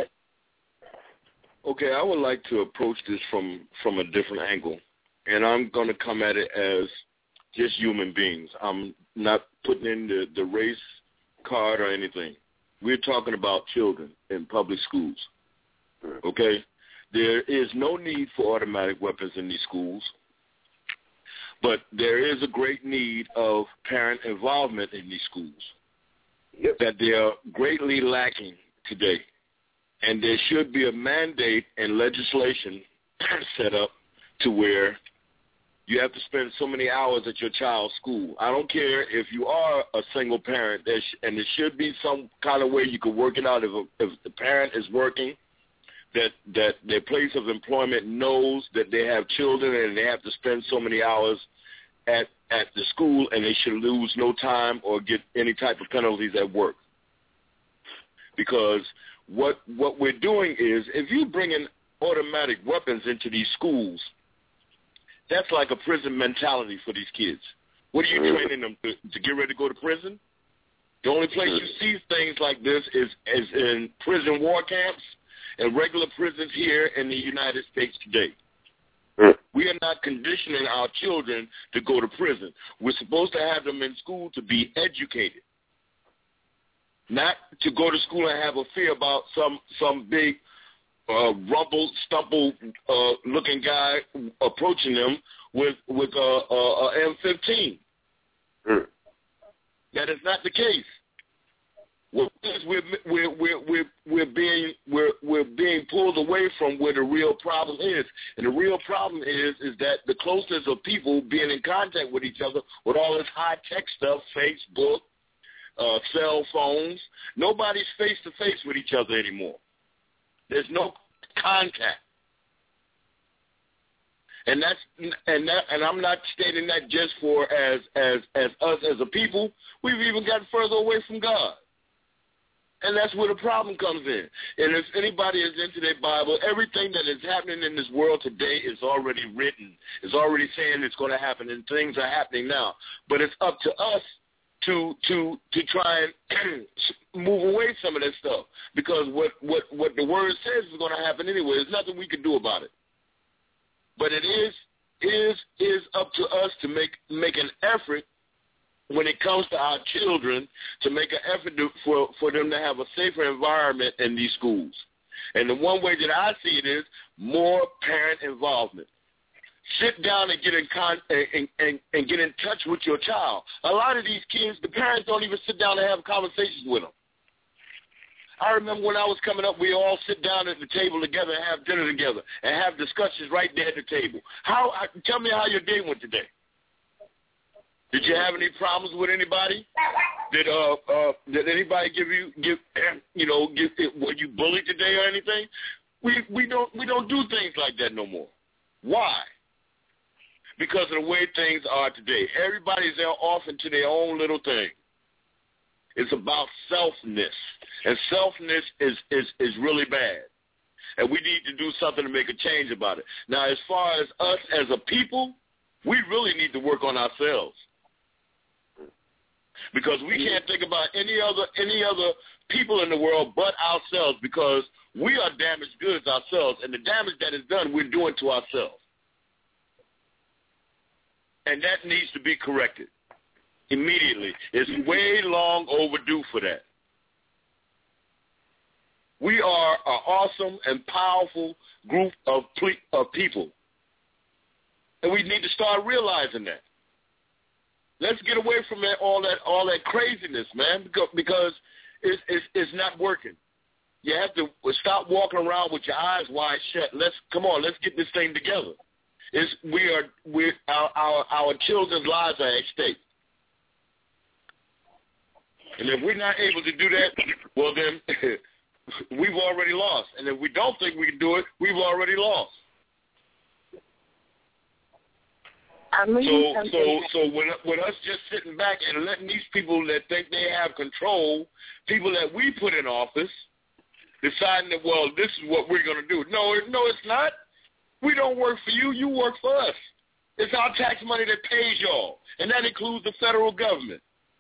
Okay, I would like to approach this from a different angle, and I'm going to come at it as just human beings. I'm not putting in the race card or anything. We're talking about children in public schools, okay? There is no need for automatic weapons in these schools, but there is a great need of parent involvement in these schools that they are greatly lacking today. And there should be a mandate and legislation set up to where you have to spend so many hours at your child's school. I don't care if you are a single parent, and there should be some kind of way you can work it out if the parent is working, that their place of employment knows that they have children and they have to spend so many hours at the school, and they should lose no time or get any type of penalties at work. Because what we're doing is, if you bring in automatic weapons into these schools, that's like a prison mentality for these kids. What are you training them to get ready to go to prison? The only place you see things like this is in prison war camps and regular prisons here in the United States today. We are not conditioning our children to go to prison. We're supposed to have them in school to be educated, not to go to school and have a fear about some big looking guy approaching them with a M15. That is not the case. We're being pulled away from where the real problem is, and the real problem is that the closeness of people being in contact with each other with all this high tech stuff, Facebook, cell phones. Nobody's face to face with each other anymore. There's no contact. And I'm not stating that just for as us as a people. We've even gotten further away from God. And that's where the problem comes in. And if anybody is into their Bible, everything that is happening in this world today is already written. It's already saying it's going to happen, and things are happening now. But it's up to us to try and move away some of that stuff, because what the word says is going to happen anyway. There's nothing we can do about it. But it is up to us to make an effort when it comes to our children, to make an effort for them to have a safer environment in these schools. And the one way that I see it is more parent involvement. Sit down and get and get in touch with your child. A lot of these kids, the parents don't even sit down and have conversations with them. I remember when I was coming up, we all sit down at the table together and have dinner together and have discussions right there at the table. Tell me how your day went today. Did you have any problems with anybody? Did anybody were you bullied today or anything? We don't do things like that no more. Why? Because of the way things are today. Everybody's off into their own little thing. It's about selfness, and selfness is really bad. And we need to do something to make a change about it. Now, as far as us as a people, we really need to work on ourselves. Because we can't think about any other people in the world but ourselves, because we are damaged goods ourselves, and the damage that is done, we're doing to ourselves. And that needs to be corrected immediately. It's way long overdue for that. We are an awesome and powerful group of people, and we need to start realizing that. Let's get away from all that craziness, man, because it's not working. You have to stop walking around with your eyes wide shut. Let's get this thing together. Our children's lives are at stake, and if we're not able to do that, well then we've already lost. And if we don't think we can do it, we've already lost. So with us just sitting back and letting these people that think they have control, people that we put in office, deciding that, well, this is what we're going to do. No, it's not. We don't work for you. You work for us. It's our tax money that pays y'all, and that includes the federal government.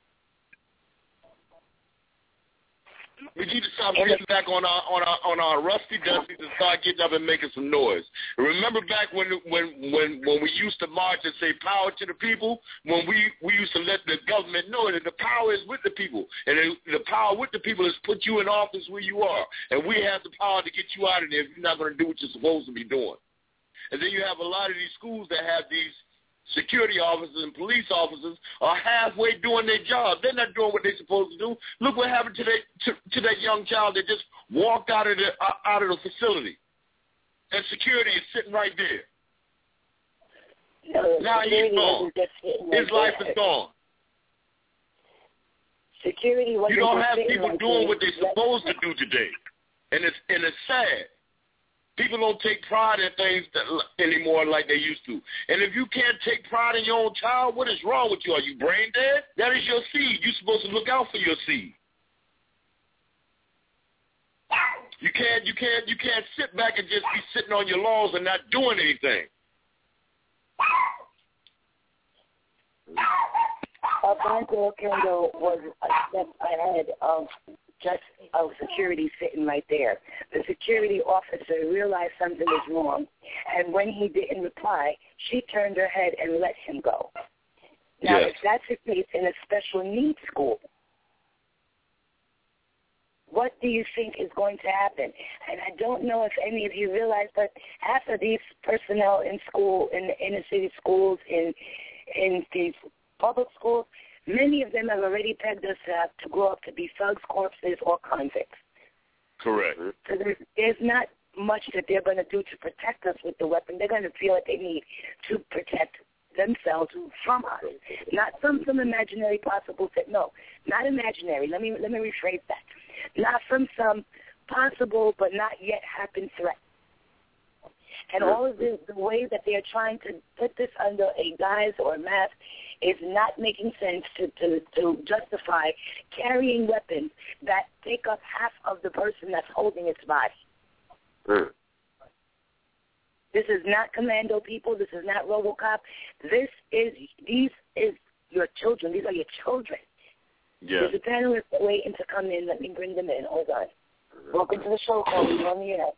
We need to stop getting back on our rusty dusties and start getting up and making some noise. Remember back when we used to march and say power to the people, when we used to let the government know that the power is with the people, and the power with the people is put you in office where you are, and we have the power to get you out of there if you're not going to do what you're supposed to be doing. And then you have a lot of these schools that have these security officers and police officers are halfway doing their job. They're not doing what they're supposed to do. Look what happened to that young child that just walked out of the facility, and security is sitting right there. No, now he's gone. His life is gone. Security. You don't have people doing what they're supposed to do today, and it's sad. People don't take pride in things anymore like they used to. And if you can't take pride in your own child, what is wrong with you? Are you brain dead? That is your seed. You're supposed to look out for your seed. You can't sit back and just be sitting on your laurels and not doing anything. Banco Kendall was a step ahead of just of security sitting right there. The security officer realized something was wrong, and when he didn't reply, she turned her head and let him go. Now, if that's the case in a special needs school, what do you think is going to happen? And I don't know if any of you realize, but half of these personnel in school, in the inner city schools, in these public schools, many of them have already pegged us up to grow up to be thugs, corpses, or convicts. Correct. So there's not much that they're going to do to protect us with the weapon. They're going to feel that they need to protect themselves from us, not from some imaginary possible threat. No, not imaginary. Let me rephrase that. Not from some possible but not yet happened threat. And all of the way that they're trying to put this under a guise or a mask is not making sense to justify carrying weapons that take up half of the person that's holding its body. This is not Commando, people. This is not RoboCop. These is your children. These are your children. Yeah. There's a panelist waiting to come in. Let me bring them in. Hold on. Welcome to the show, Cody. You're on the air.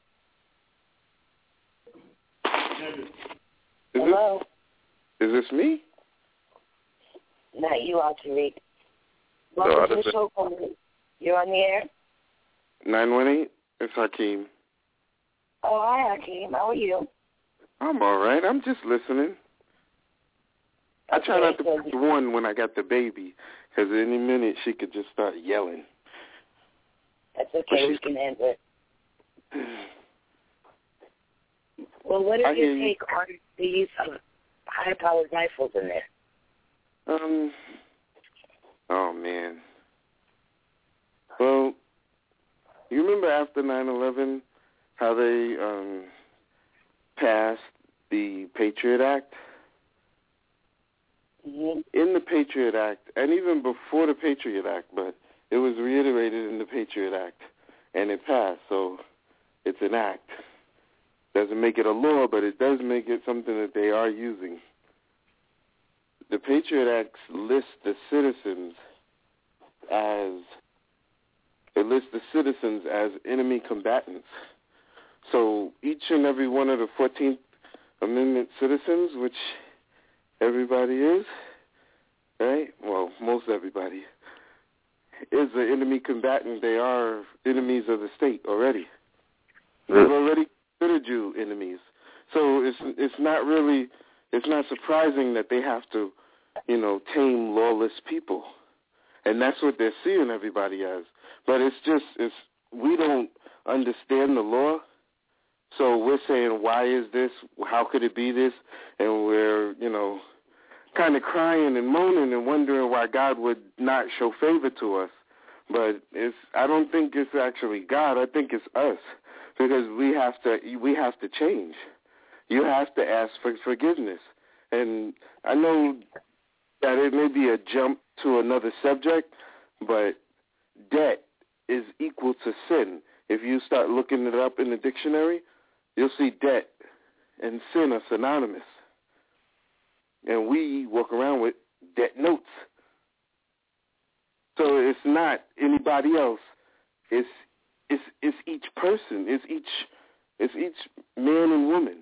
Hello? Is this me? Not you, Tariq. Welcome to the show, Cody. You're on the air? 918, it's Hakeem. Oh, hi, Hakeem. How are you? I'm all right. I'm just listening. I try not to be the one when I got the baby, because any minute she could just start yelling. That's okay. We can handle it. Well, what is your take on the use of high-powered rifles in there? Oh, man. Well, you remember after 9/11 how they passed the Patriot Act? Mm-hmm. In the Patriot Act, and even before the Patriot Act, but it was reiterated in the Patriot Act, and it passed, so it's an act. Doesn't make it a law, but it does make it something that they are using. The Patriot Act lists the citizens as enemy combatants. So each and every one of the 14th Amendment citizens, which everybody is, right? Well, most everybody is an enemy combatant. They are enemies of the state already. They've already considered you enemies. So it's not surprising that they have to, tame lawless people. And that's what they're seeing everybody as. But we don't understand the law. So we're saying, why is this? How could it be this? And we're, kind of crying and moaning and wondering why God would not show favor to us. But I don't think it's actually God. I think it's us, because we have to change. You have to ask for forgiveness. And I know that it may be a jump to another subject, but debt is equal to sin. If you start looking it up in the dictionary, you'll see debt and sin are synonymous. And we walk around with debt notes. So it's not anybody else. It's each person. It's each man and woman.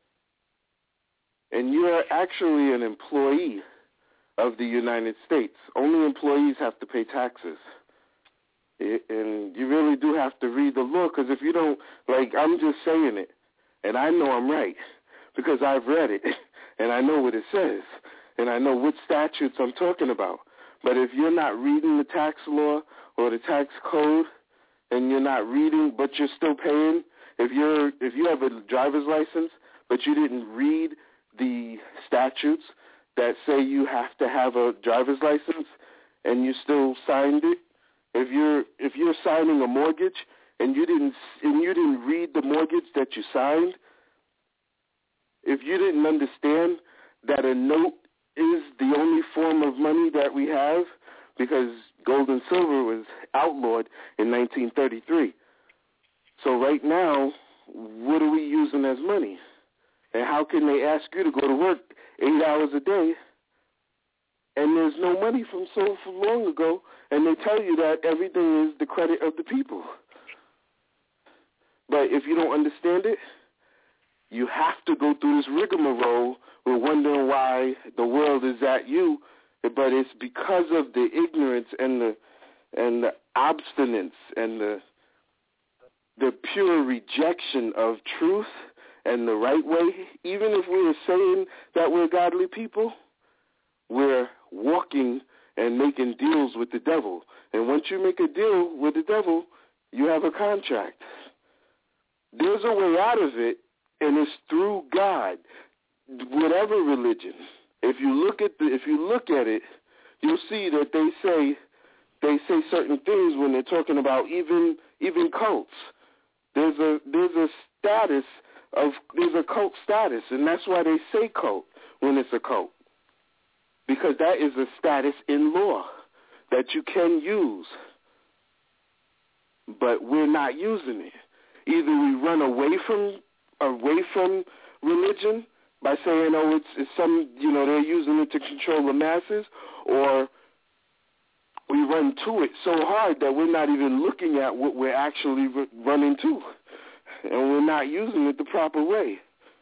And you're actually an employee of the United States. Only employees have to pay taxes. And you really do have to read the law, because if you don't, I'm just saying it, and I know I'm right, because I've read it, and I know what it says, and I know what statutes I'm talking about. But if you're not reading the tax law or the tax code, and you're not reading, but you're still paying, if you have a driver's license, but you didn't read the statutes that say you have to have a driver's license, and you still signed it, if you're signing a mortgage and you didn't read the mortgage that you signed, if you didn't understand that a note is the only form of money that we have, because gold and silver was outlawed in 1933. So right now, what are we using as money? And how can they ask you to go to work 8 hours a day and there's no money from so long ago, and they tell you that everything is the credit of the people? But if you don't understand it, you have to go through this rigmarole. We're wondering why the world is at you, but it's because of the ignorance and the obstinance and the pure rejection of truth and the right way. Even if we're saying that we're godly people, we're walking and making deals with the devil. And once you make a deal with the devil, you have a contract. There's a way out of it, and it's through God. Whatever religion, if you look at it, you'll see that they say certain things when they're talking about even cults. There's a cult status, and that's why they say cult when it's a cult, because that is a status in law that you can use, but we're not using it. Either we run away from religion by saying, oh, it's some, they're using it to control the masses, or we run to it so hard that we're not even looking at what we're actually running to, and we're not using it the proper way.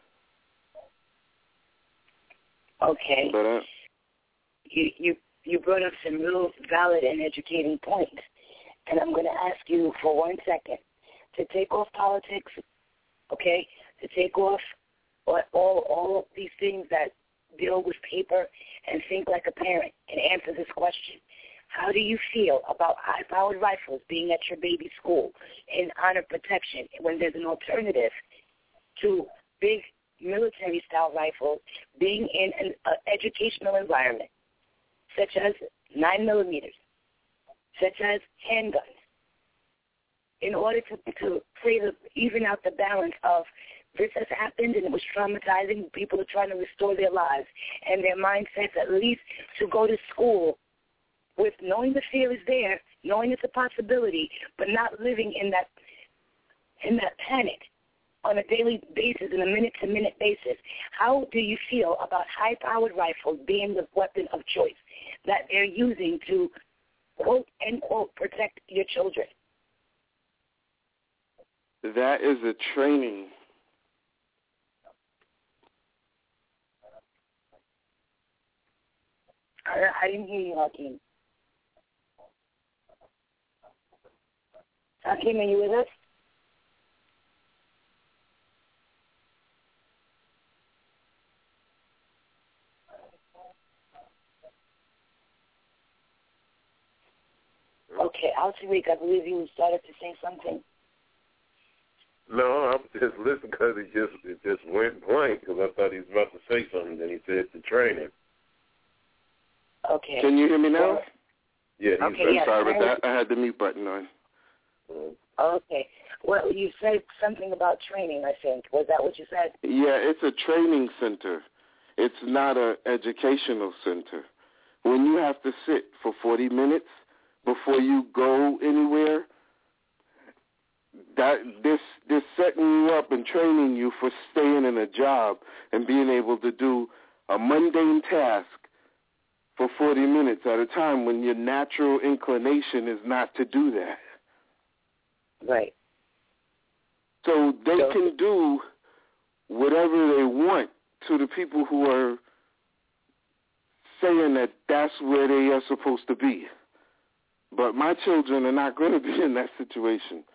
Okay. But, you brought up some real valid and educating points, and I'm going to ask you for 1 second to take off politics, okay, to take off all of these things that deal with paper, and think like a parent and answer this question. How do you feel about high-powered rifles being at your baby's school in honor protection when there's an alternative to big military-style rifles being in an educational environment, such as 9mm, such as handguns, in order to even out the balance of this has happened and it was traumatizing, people are trying to restore their lives and their mindsets, at least to go to school with knowing the fear is there, knowing it's a possibility, but not living in that panic on a daily basis, in a minute-to-minute basis. How do you feel about high-powered rifles being the weapon of choice that they're using to, quote, end quote, protect your children? That is a training. I didn't hear you, Hakeem. Hakeem, are you with us? Okay, Al-Tariq, I believe you started to say something. No, I was just listening because it just went blank because I thought he was about to say something. Then he said the training. Okay. Can you hear me now? Yeah. Okay, yes. Sorry about that. I had the mute button on. Okay. Well, you said something about training, I think. Was that what you said? Yeah, it's a training center. It's not an educational center. When you have to sit for 40 minutes before you go anywhere, this setting you up and training you for staying in a job and being able to do a mundane task for 40 minutes at a time when your natural inclination is not to do that. Right. So they can do whatever they want to the people who are saying that that's where they are supposed to be. But my children are not going to be in that situation.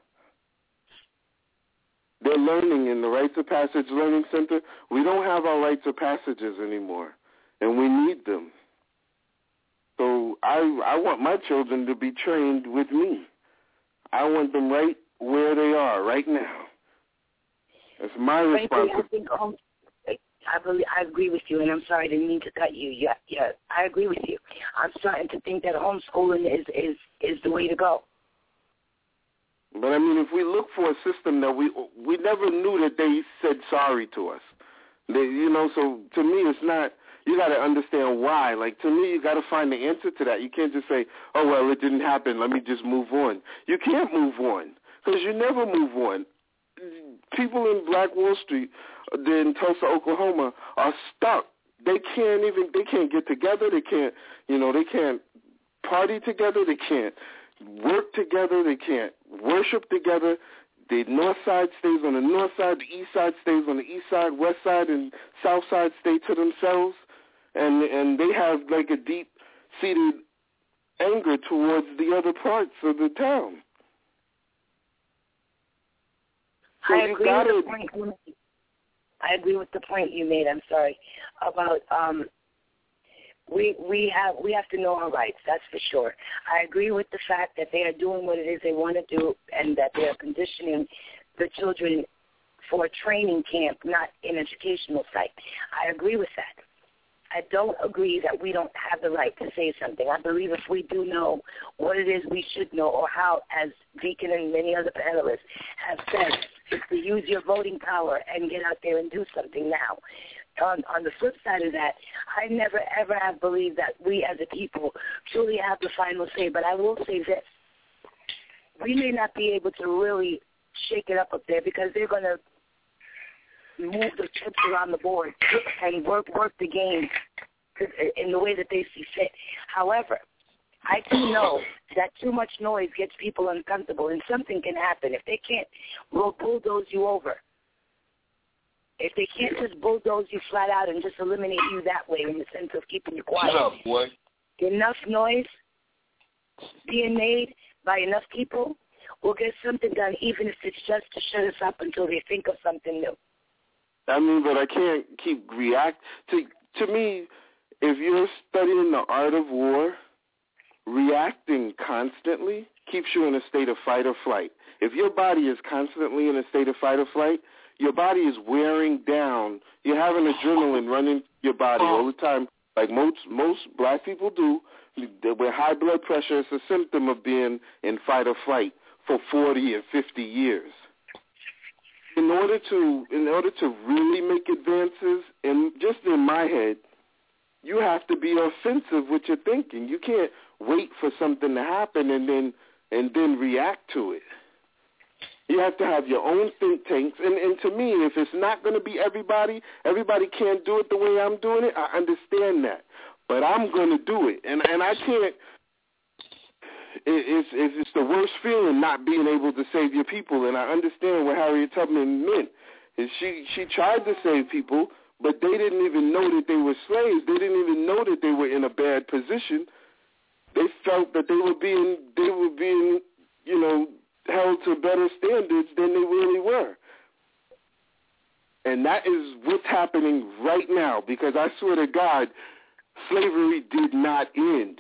They're learning in the Rites of Passage Learning Center. We don't have our rites of passages anymore, and we need them. So I want my children to be trained with me. I want them right where they are right now. It's my responsibility. I agree with you, and I'm sorry, I didn't mean to cut you. Yeah, I agree with you. I'm starting to think that homeschooling is the way to go. But, I mean, if we look for a system that we never knew that they said sorry to us. So to me it's not, you got to understand why. Like, to me, you got to find the answer to that. You can't just say, oh, well, it didn't happen, let me just move on. You can't move on because you never move on. People in Black Wall Street, in Tulsa, Oklahoma, are stuck. They can't get together. They can't party together. They can't work together. They can't worship together. The north side stays on the north side. The east side stays on the east side. West side and south side stay to themselves. And they have like a deep-seated anger towards the other parts of the town. So I agree with the point you made. I'm sorry about we have to know our rights. That's for sure. I agree with the fact that they are doing what it is they want to do, and that they are conditioning the children for a training camp, not an educational site. I agree with that. I don't agree that we don't have the right to say something. I believe if we do know what it is we should know, or how, as Deacon and many other panelists have said, is to use your voting power and get out there and do something now. On the flip side of that, I never, ever have believed that we as a people truly have the final say. But I will say this. We may not be able to really shake it up there because they're going to move the chips around the board and work the game in the way that they see fit. However, I do know that too much noise gets people uncomfortable, and something can happen. If they can't bulldoze you over, if they can't just bulldoze you flat out and just eliminate you that way in the sense of keeping you quiet, shut up, boy. Enough noise being made by enough people will get something done, even if it's just to shut us up until they think of something new. I mean, but I can't keep to me, if you're studying the art of war, reacting constantly keeps you in a state of fight or flight. If your body is constantly in a state of fight or flight, your body is wearing down. You're having adrenaline running your body all the time, like most black people do. With high blood pressure, it's a symptom of being in fight or flight for 40 or 50 years. In order to really make advances, and just in my head, you have to be offensive with your thinking. You can't wait for something to happen and then react to it. You have to have your own think tanks. And to me, if it's not going to be everybody can't do it the way I'm doing it, I understand that. But I'm going to do it. And I can't. It's the worst feeling not being able to save your people. And I understand what Harriet Tubman meant. She tried to save people, but they didn't even know that they were slaves. They didn't even know that they were in a bad position. They felt that they were being held to better standards than they really were. And that is what's happening right now, because I swear to God, slavery did not end.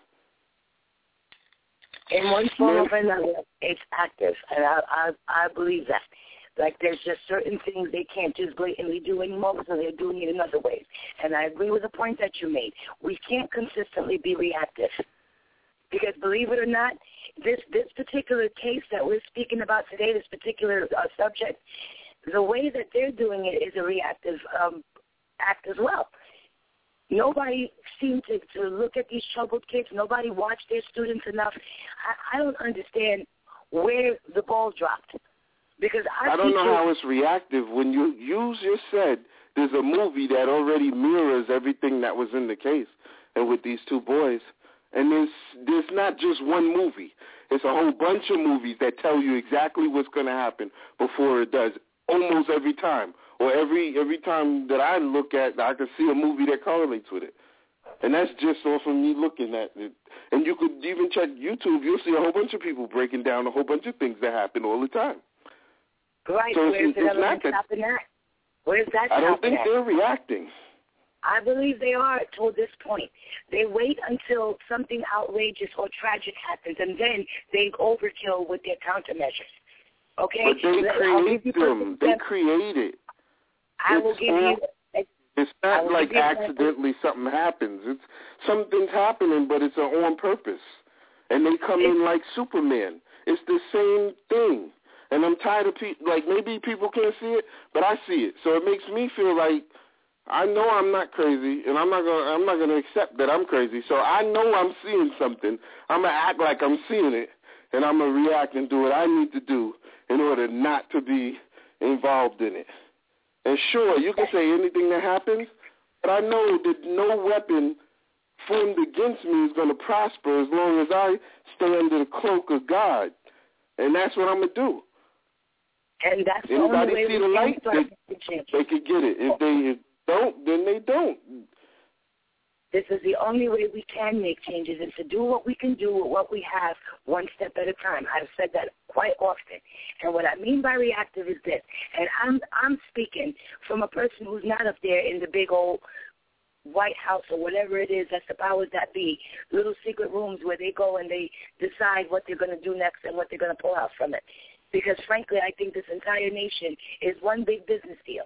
In one form or another, it's active, and I believe that. Like, there's just certain things they can't just blatantly do anymore, so they're doing it in other ways. And I agree with the point that you made. We can't consistently be reactive. Because believe it or not, this particular case that we're speaking about today, this particular subject, the way that they're doing it is a reactive act as well. Nobody seemed to look at these troubled kids. Nobody watched their students enough. I don't understand where the ball dropped. Because I don't know how it's reactive. When you just said there's a movie that already mirrors everything that was in the case and with these two boys. And there's not just one movie. It's a whole bunch of movies that tell you exactly what's going to happen before it does, almost every time. Or every time that I look at, I can see a movie that correlates with it. And that's just off of me looking at it. And you could even check YouTube. You'll see a whole bunch of people breaking down a whole bunch of things that happen all the time. Right. So Where's that? Where's that? I don't think they're reacting. I believe they are to this point. They wait until something outrageous or tragic happens, and then they overkill with their countermeasures. Okay? But they create them. They create it. I will give you... It's not like accidentally something happens. Something's happening, but it's on purpose. And they come in like Superman. It's the same thing. And I'm tired of people, like maybe people can't see it, but I see it. So it makes me feel like I know I'm not crazy, and I'm not gonna accept that I'm crazy. So I know I'm seeing something. I'm gonna act like I'm seeing it, and I'm gonna react and do what I need to do in order not to be involved in it. And sure, you can say anything that happens, but I know that no weapon formed against me is going to prosper as long as I stay under the cloak of God. And that's what I'm going to do. And that's anybody the only way see the light, they could get it. If they don't, then they don't. This is the only way we can make changes, is to do what we can do with what we have, one step at a time. I've said that quite often. And what I mean by reactive is this, and I'm speaking from a person who's not up there in the big old White House or whatever it is, that's the powers that be, little secret rooms where they go and they decide what they're going to do next and what they're going to pull out from it. Because, frankly, I think this entire nation is one big business deal.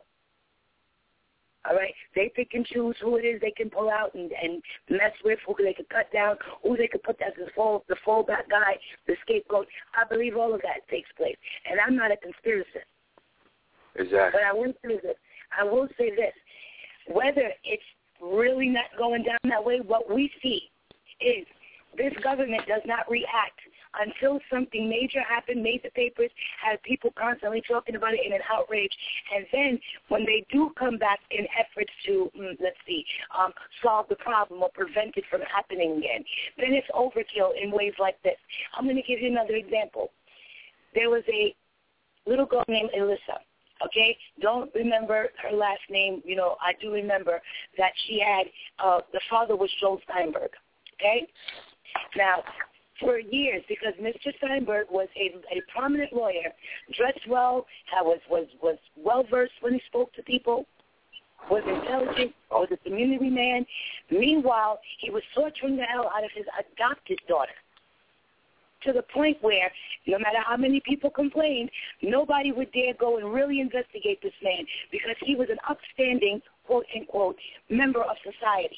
All right? They pick and choose who it is they can pull out and mess with, who they can cut down, who they can put as the fallback guy, the scapegoat. I believe all of that takes place. And I'm not a conspiracist. Exactly. But I will say this. Whether it's really not going down that way, what we see is this government does not react until something major happened, made the papers, had people constantly talking about it in an outrage. And then when they do come back in efforts to, solve the problem or prevent it from happening again, then it's overkill in ways like this. I'm going to give you another example. There was a little girl named Alyssa. Okay, don't remember her last name. You know, I do remember that she had, the father was Joel Steinberg. Okay, now for years, because Mr. Steinberg was a prominent lawyer, dressed well, was well versed when he spoke to people, was intelligent, was a community man. Meanwhile, he was torturing the hell out of his adopted daughter, to the point where no matter how many people complained, nobody would dare go and really investigate this man because he was an upstanding, quote-unquote, member of society.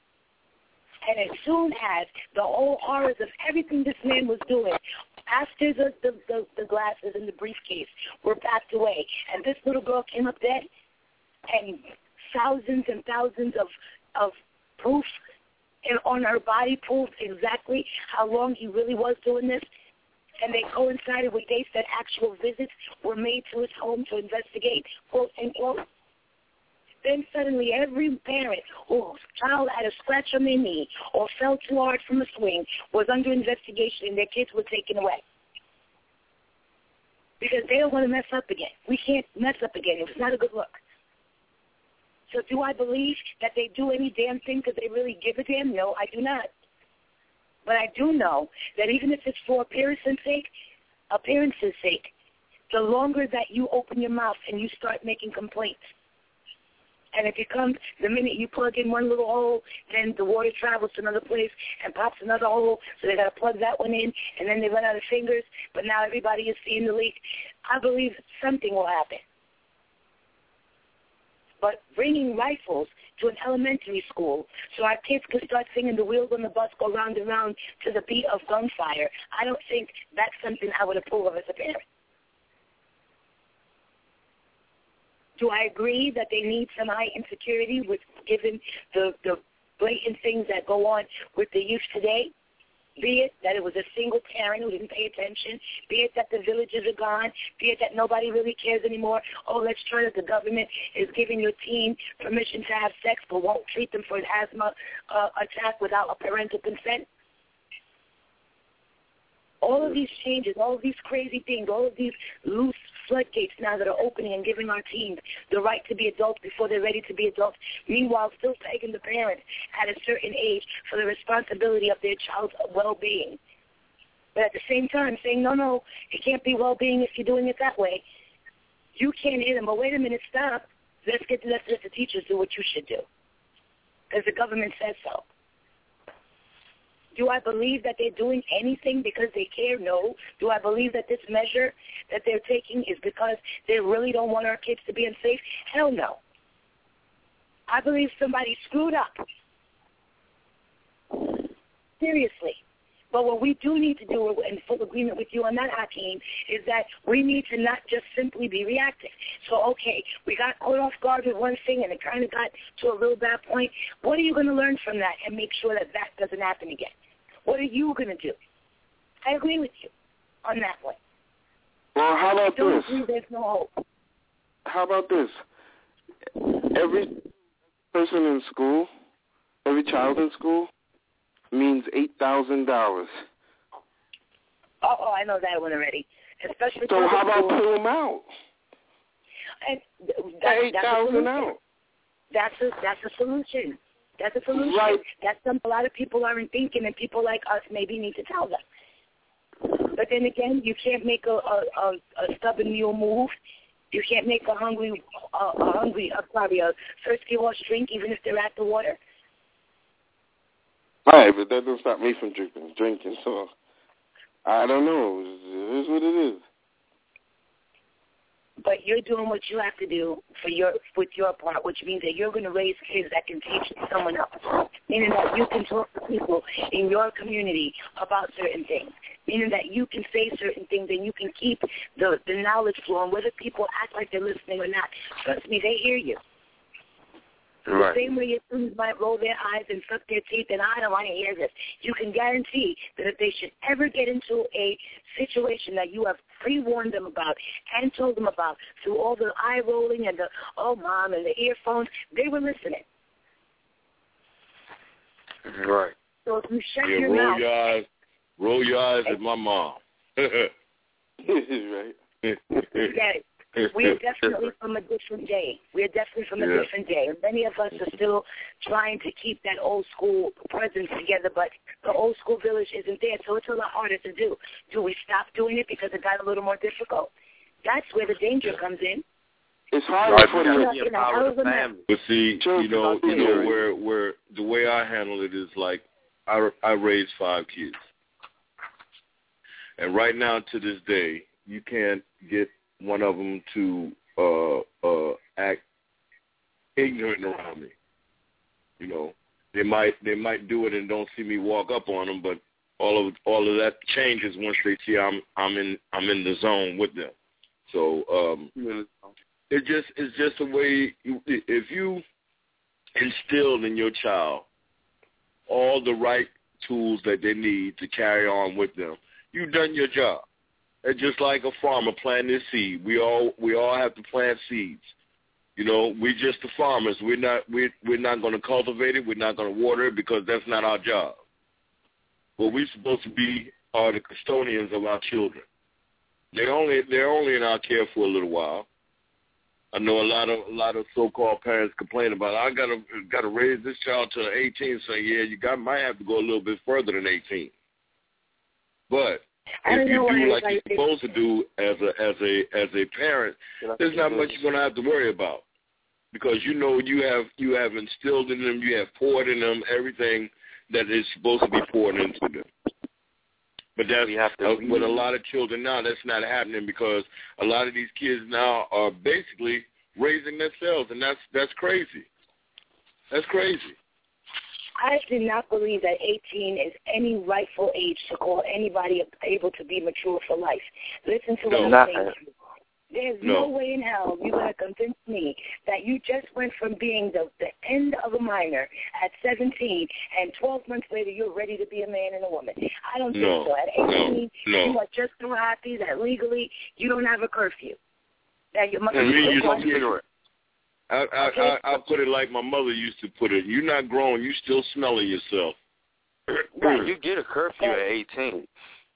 And as soon as the whole horrors of everything this man was doing, after the glasses and the briefcase were packed away, and this little girl came up dead, and thousands and thousands of proof and on her body proved exactly how long he really was doing this, and they coincided with dates that actual visits were made to his home to investigate, quote, unquote. Then suddenly every parent whose child had a scratch on their knee or fell too hard from a swing was under investigation, and their kids were taken away. Because they don't want to mess up again. We can't mess up again. It's not a good look. So do I believe that they do any damn thing because they really give a damn? No, I do not. But I do know that even if it's for appearance's sake, the longer that you open your mouth and you start making complaints, and it becomes, the minute you plug in one little hole, then the water travels to another place and pops another hole, so they got to plug that one in, and then they run out of fingers, but now everybody is seeing the leak. I believe something will happen. But bringing rifles to an elementary school so our kids could start singing the wheels on the bus go round and round to the beat of gunfire, I don't think that's something I would approve of as a parent. Do I agree that they need some heightened security given the blatant things that go on with the youth today? Be it that it was a single parent who didn't pay attention, be it that the villages are gone, be it that nobody really cares anymore. Oh, let's try that the government is giving your teen permission to have sex but won't treat them for an asthma attack without a parental consent. All of these changes, all of these crazy things, all of these loose floodgates now that are opening and giving our teens the right to be adults before they're ready to be adults, meanwhile still taking the parents at a certain age for the responsibility of their child's well-being. But at the same time saying, no, it can't be well-being if you're doing it that way. You can't hit them, but wait a minute, stop. Let's let the teachers do what you should do because the government says so. Do I believe that they're doing anything because they care? No. Do I believe that this measure that they're taking is because they really don't want our kids to be unsafe? Hell no. I believe somebody screwed up. Seriously. But what we do need to do, in full agreement with you on that, Hakeem, is that we need to not just simply be reactive. So, okay, we got caught off guard with one thing and it kind of got to a real bad point. What are you going to learn from that and make sure that that doesn't happen again? What are you going to do? I agree with you on that one. Well, how about Don't this? agree, there's no hope. How about this? Every person in school, every child in school, means $8,000. Oh, I know that one already. Especially so how about pull them out? And that's $8,000 out. That's a solution. That's a solution. Right. That's something a lot of people aren't thinking, and people like us maybe need to tell them. But then again, you can't make a stubborn mule move. You can't make a thirsty horse drink, even if they're at the water. All right, but that doesn't stop me from drinking. So I don't know. It is what it is. But you're doing what you have to do with your part, which means that you're going to raise kids that can teach someone else, meaning that you can talk to people in your community about certain things, meaning that you can say certain things and you can keep the knowledge flowing, whether people act like they're listening or not. Trust me, they hear you. Right. The same way your students might roll their eyes and suck their teeth and I don't want to hear this. You can guarantee that if they should ever get into a situation that you have pre-warned them about and told them about through all the eye rolling and the, oh, Mom, and the earphones, they were listening. Right. So if you shut your mouth. Roll your eyes at my mom. Right. Yeah. We are definitely from a different day. We are definitely from a different day. And many of us are still trying to keep that old school presence together, but the old school village isn't there, so it's a lot harder to do. Do we stop doing it because it got a little more difficult? That's where the danger comes in. It's hard for the But see, where the way I handle it is like I raised 5 kids. And right now to this day, you can't get one of them to act ignorant around me. You know, they might do it and don't see me walk up on them, but all of that changes once they see I'm in the zone with them. So it's just a way. If you instilled in your child all the right tools that they need to carry on with them, you've done your job. It's just like a farmer planting his seed. We all have to plant seeds. You know, we're just the farmers. We're not going to cultivate it. We're not going to water it because that's not our job. What we're supposed to be are the custodians of our children. They're only in our care for a little while. I know a lot of so-called parents complain about, I gotta raise this child to 18. So yeah, might have to go a little bit further than 18. But if you do like you're supposed to do as a parent, there's not much you're going to have to worry about, because you know you have instilled in them, you have poured in them everything that is supposed to be poured into them. But that's with a lot of children now, that's not happening, because a lot of these kids now are basically raising themselves, and that's crazy. That's crazy. I do not believe that 18 is any rightful age to call anybody able to be mature for life. Listen to what I'm saying. There's no way in hell you're going to convince me that you just went from being the end of a minor at 17 and 12 months later you're ready to be a man and a woman. I don't think so. At 18, you are just so happy that legally you don't have a curfew. That your mother I'll put it like my mother used to put it. You're not grown. You still smelling yourself. Right. You get a curfew at 18.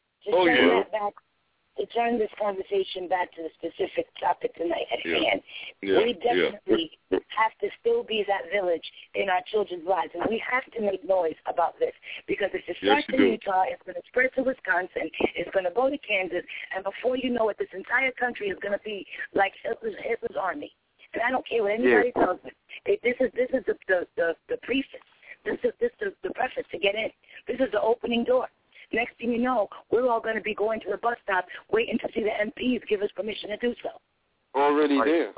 To turn this conversation back to the specific topic tonight at hand, we definitely have to still be that village in our children's lives, and we have to make noise about this, because if it starts in Utah, it's going to spread to Wisconsin, it's going to go to Kansas, and before you know it, this entire country is going to be like Hitler's army. And I don't care what anybody tells me. This is the preface. This is the preface to get in. This is the opening door. Next thing you know, we're all going to be going to the bus stop waiting to see the MPs give us permission to do so. Already there.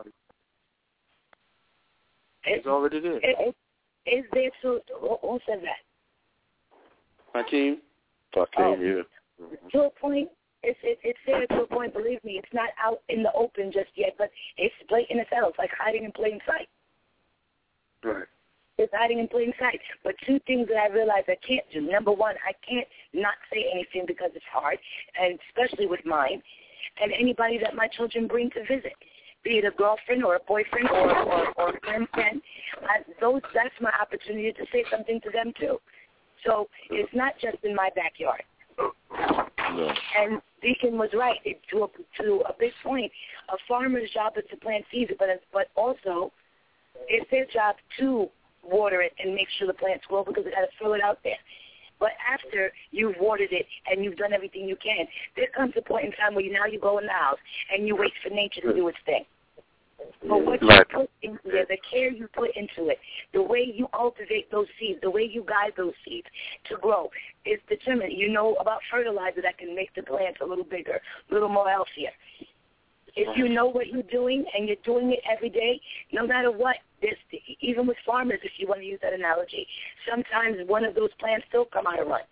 It's already there. Is there too? Who said that? Hakeem. I came here. To a point, it's there to a point, believe me. It's not out in the open just yet, but it's blatant as hell. It's like hiding in plain sight. Right. It's hiding in plain sight. But two things that I realize I can't do. Number one, I can't not say anything because it's hard, and especially with mine, and anybody that my children bring to visit, be it a girlfriend or a boyfriend or a friend. That's my opportunity to say something to them, too. So it's not just in my backyard. No. And Deacon was right. To a big point, a farmer's job is to plant seeds, but also it's their job to water it and make sure the plants grow because they got to throw it out there. But after you've watered it and you've done everything you can, there comes a point in time where you go in the house and you wait for nature to do its thing. But what you put into it, the care you put into it, the way you cultivate those seeds, the way you guide those seeds to grow is determined. You know about fertilizer that can make the plants a little bigger, a little more healthier. If you know what you're doing and you're doing it every day, no matter what, even with farmers, if you want to use that analogy, sometimes one of those plants still come out of run.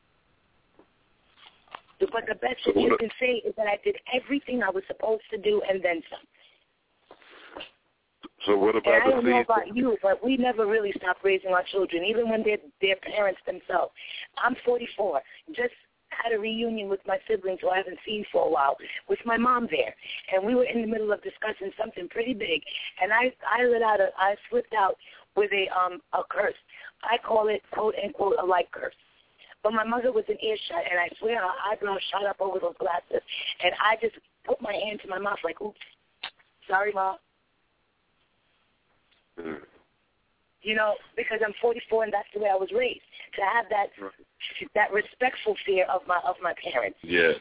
But the best that you can say is that I did everything I was supposed to do and then some. So what about and I don't know about you, but we never really stopped raising our children, even when they're parents themselves. I'm 44. Just had a reunion with my siblings who I haven't seen for a while, with my mom there. And we were in the middle of discussing something pretty big. And I slipped out with a curse. I call it, quote, unquote, a light curse. But my mother was in earshot, and I swear her eyebrows shot up over those glasses. And I just put my hand to my mouth like, oops, sorry, Mom. You know, because I'm 44 and that's the way I was raised. To have that respectful fear of my parents. Yes.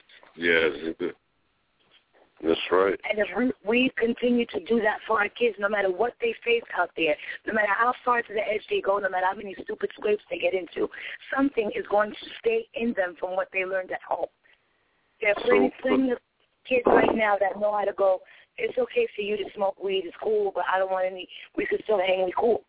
That's right. And if we continue to do that for our kids, no matter what they face out there, no matter how far to the edge they go, no matter how many stupid scrapes they get into, something is going to stay in them from what they learned at home. There are plenty of kids right now that know how to go, it's okay for you to smoke weed, it's cool, but I don't want any, we could still hang, we cool.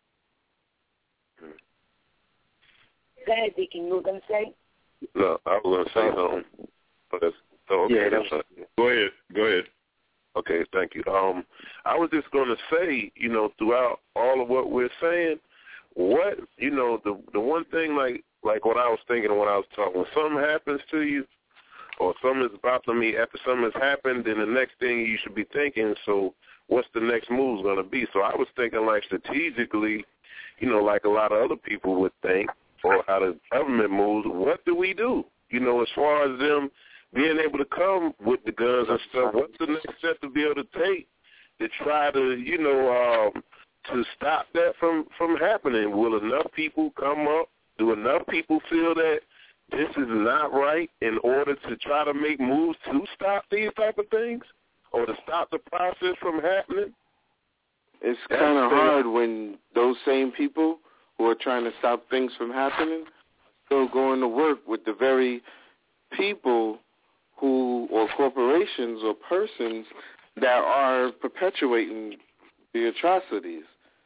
Go ahead, Deacon, you were going to say? No, I was going to say something. But go ahead. Okay, thank you. I was just going to say, throughout all of what we're saying, the one thing like what I was thinking when I was talking, when something happens to you or something is about to me after something has happened, then the next thing you should be thinking, so what's the next move going to be? So I was thinking like strategically, like a lot of other people would think, or how the government moves, what do we do? As far as them being able to come with the guns and stuff, what's the next step to be able to take to try to, to stop that from happening? Will enough people come up? Do enough people feel that this is not right in order to try to make moves to stop these type of things or to stop the process from happening? It's kind of hard when those same people who are trying to stop things from happening still going to work with the very people who, or corporations or persons that are perpetuating the atrocities.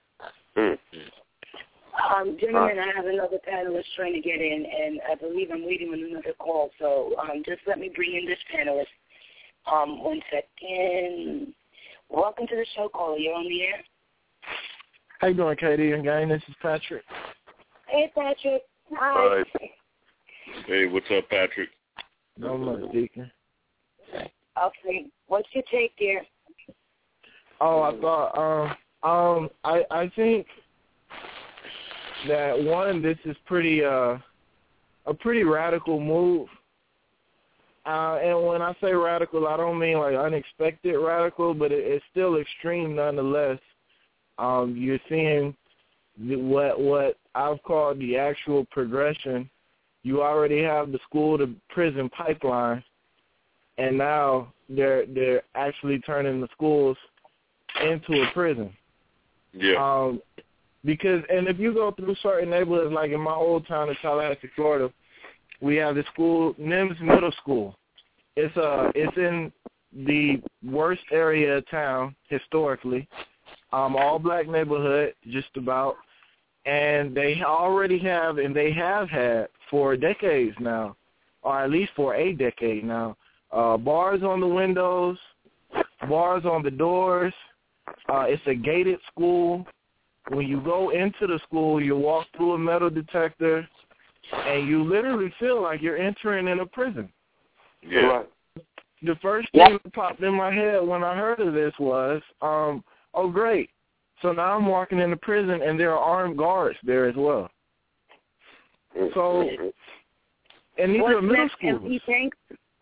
Gentlemen, I have another panelist trying to get in, and I believe I'm waiting on another call, so just let me bring in this panelist. 1 second. Welcome to the show, caller. You're on the air. How you doing, Katie and gang? This is Patrick. Hey, Patrick. Hi. Hey, what's up, Patrick? No much, Deacon. Okay. What's your take, dear? Oh, I thought, I think that, one, this is a pretty radical move. And when I say radical, I don't mean like unexpected radical, but it's still extreme nonetheless. You're seeing what I've called the actual progression. You already have the school to prison pipeline, and now they're actually turning the schools into a prison. Yeah. Because if you go through certain neighborhoods, like in my old town in Tallahassee, Florida, we have the school, Nims Middle School. It's in the worst area of town historically. All black neighborhood, just about, and they already have, and they have had for decades now, or at least for a decade now. Bars on the windows, bars on the doors. It's a gated school. When you go into the school, you walk through a metal detector, and you literally feel like you're entering in a prison. Yeah. The first thing that popped in my head when I heard of this was, oh, great. So now I'm walking into prison, and there are armed guards there as well. So, and these are middle schools. MP tanks?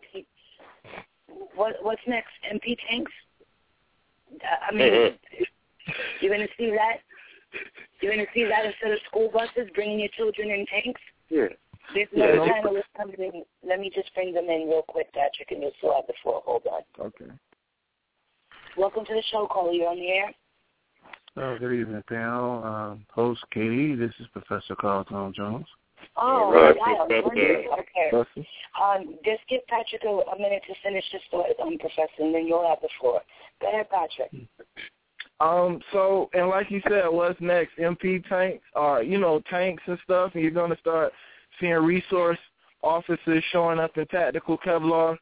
What's next? MP tanks? I mean, you're going to see that? You're going to see that instead of school buses bringing your children in tanks? Yeah. There's no panelist coming in. Let me just bring them in real quick, Patrick, and you'll still have the floor. Hold on. Okay. Welcome to the show, caller. You're on the air. Good evening, panel. Host Katie, this is Professor Carlton Jones. Oh, Right, wow. Professor. Okay. Just give Patrick a minute to finish this thought, Professor, and then you'll have the floor. Go ahead, Patrick. So, and like you said, what's next? MP tanks, tanks and stuff, and you're going to start seeing resource officers showing up in tactical Kevlar,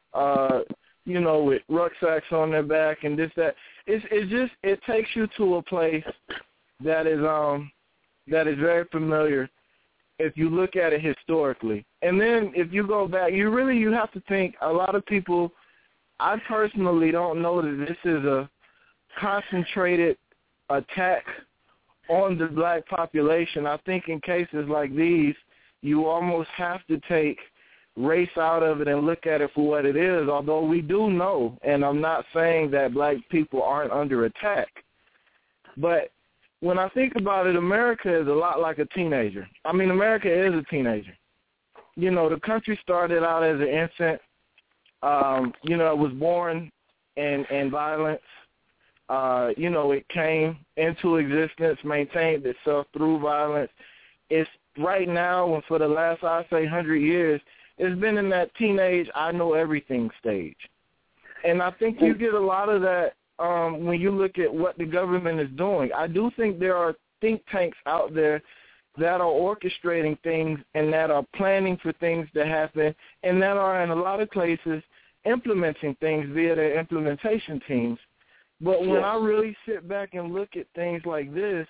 with rucksacks on their back and this, that. It takes you to a place that is very familiar if you look at it historically. And then if you go back, you have to think, a lot of people, I personally don't know that this is a concentrated attack on the black population. I think in cases like these, you almost have to take race out of it and look at it for what it is, although we do know, and I'm not saying that black people aren't under attack, but when I think about it, America is a lot like a teenager. I mean, America is a teenager. The country started out as an infant. It was born in violence. It came into existence, maintained itself through violence. It's right now, and for the last, I'd say, 100 years, it's been in that teenage, I know everything stage. And I think you get a lot of that when you look at what the government is doing. I do think there are think tanks out there that are orchestrating things and that are planning for things to happen and that are, in a lot of places, implementing things via their implementation teams. But when I really sit back and look at things like this,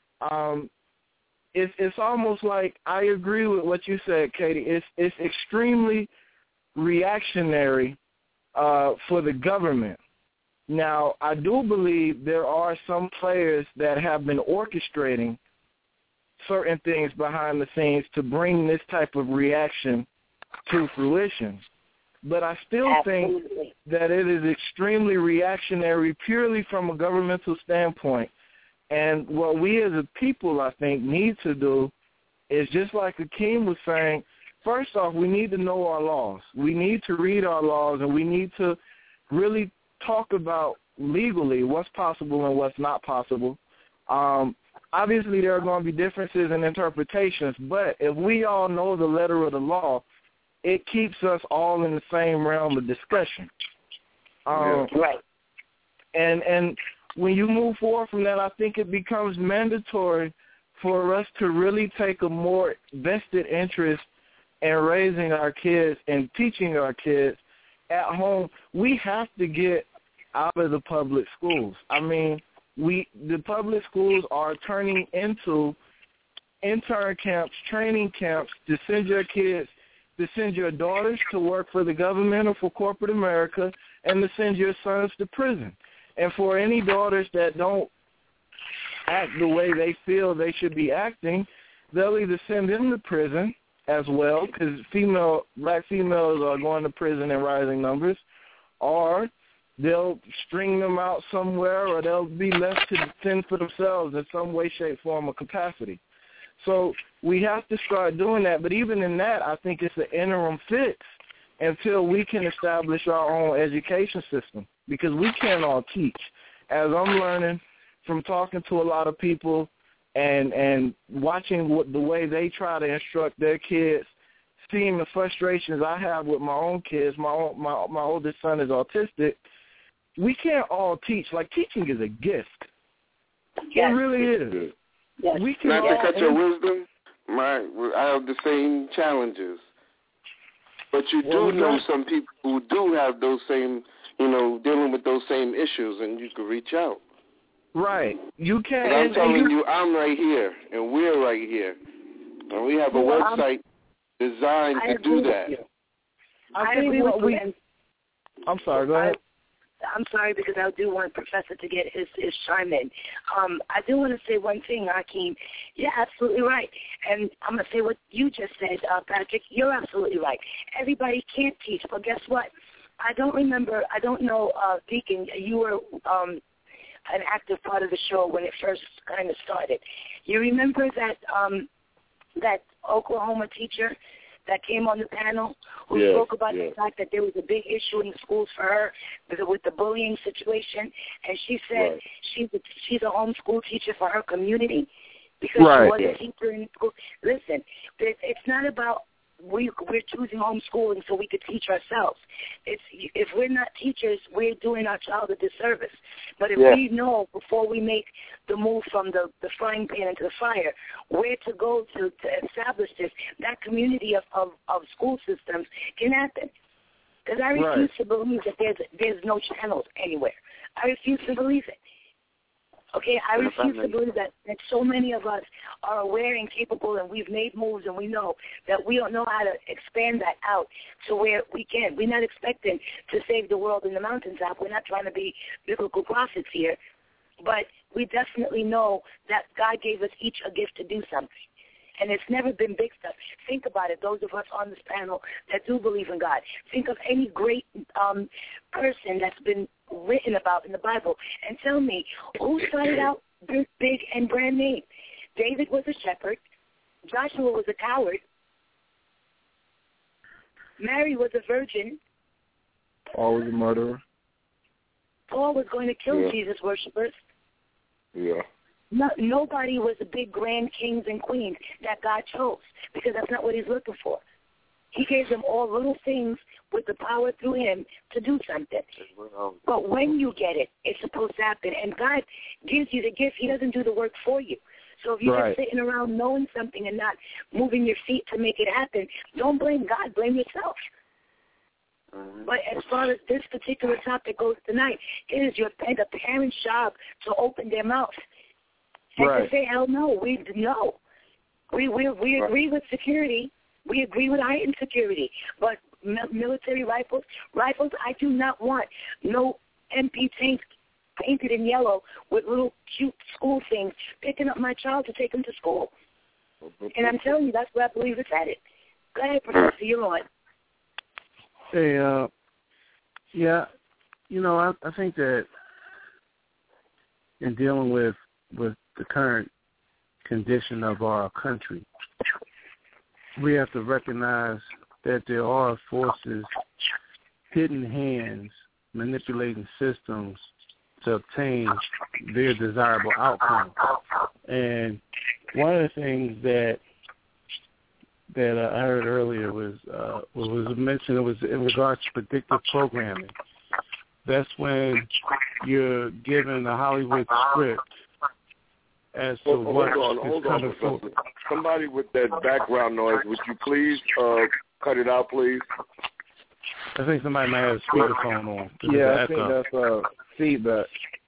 it's almost like, I agree with what you said, Katie. It's extremely reactionary for the government. Now, I do believe there are some players that have been orchestrating certain things behind the scenes to bring this type of reaction to fruition. But I still think that it is extremely reactionary purely from a governmental standpoint. And what we as a people, I think, need to do is, just like Akeem was saying, first off, we need to know our laws. We need to read our laws, and we need to really talk about legally what's possible and what's not possible. Obviously, there are going to be differences in interpretations, but if we all know the letter of the law, it keeps us all in the same realm of discussion. Right. And when you move forward from that, I think it becomes mandatory for us to really take a more vested interest in raising our kids and teaching our kids at home. We have to get out of the public schools. I mean, the public schools are turning into intern camps, training camps to send your kids, to send your daughters to work for the government or for corporate America, and to send your sons to prison. And for any daughters that don't act the way they feel they should be acting, they'll either send them to prison as well, because black females are going to prison in rising numbers, or they'll string them out somewhere, or they'll be left to fend for themselves in some way, shape, form, or capacity. So we have to start doing that. But even in that, I think it's an interim fix until we can establish our own education system, because we can't all teach. As I'm learning from talking to a lot of people and watching the way they try to instruct their kids, seeing the frustrations I have with my own kids. My oldest son is autistic. We can't all teach. Like, teaching is a gift. Yes. It really is. Yes. We can not to cut your wisdom, I have the same challenges. But you do know some people who do have those same, dealing with those same issues, and you can reach out. Right. You can. And I'm telling you, I'm right here, and we're right here. And we have a website designed to do that. I agree with you. I'm sorry, go ahead. I'm sorry because I do want Professor to get his chime in. I do want to say one thing, Akeem. You're absolutely right. And I'm going to say what you just said, Patrick. You're absolutely right. Everybody can't teach, but guess what? I don't know, Deacon, you were an active part of the show when it first kind of started. You remember that Oklahoma teacher that came on the panel who spoke about the fact that there was a big issue in the schools for her with the bullying situation, and she said she's a homeschool teacher for her community because she was a teacher in school. Listen, it's not about we're choosing homeschooling so we could teach ourselves. If we're not teachers, we're doing our child a disservice. But if we know before we make the move from the frying pan into the fire, where to go to establish this, that community of school systems can happen. Because I refuse to believe that there's no channels anywhere. I refuse to believe it. Okay, I refuse to believe that so many of us are aware and capable, and we've made moves, and we know that we don't know how to expand that out to where we can. We're not expecting to save the world in the mountaintop. We're not trying to be biblical prophets here, but we definitely know that God gave us each a gift to do something. And it's never been big stuff. Think about it, those of us on this panel that do believe in God. Think of any great person that's been written about in the Bible and tell me who started out big and brand name. David was a shepherd. Joshua was a coward. Mary was a virgin. Paul was a murderer. Paul was going to kill Jesus worshippers. Yeah. No, nobody was the big grand kings and queens that God chose because that's not what he's looking for. He gave them all little things with the power through him to do something. But when you get it, it's supposed to happen. And God gives you the gift. He doesn't do the work for you. So if you're just sitting around knowing something and not moving your feet to make it happen, don't blame God. Blame yourself. But as far as this particular topic goes tonight, it is the parents' job to open their mouth. And to say, hell no, we agree with security. We agree with heightened security. But military rifles, I do not want no MP tanks painted in yellow with little cute school things picking up my child to take him to school. And I'm telling you, that's where I believe it's headed. Go ahead, Professor, you're on. Hey, I think that in dealing with the current condition of our country, we have to recognize that there are forces, hidden hands, manipulating systems to obtain their desirable outcome. And one of the things that I heard earlier was mentioned, it was in regards to predictive programming. That's when you're given a Hollywood script as to what is coming forward. Somebody with that background noise, would you please cut it out, please? I think somebody might have a speakerphone on. Yeah, I think that's feedback.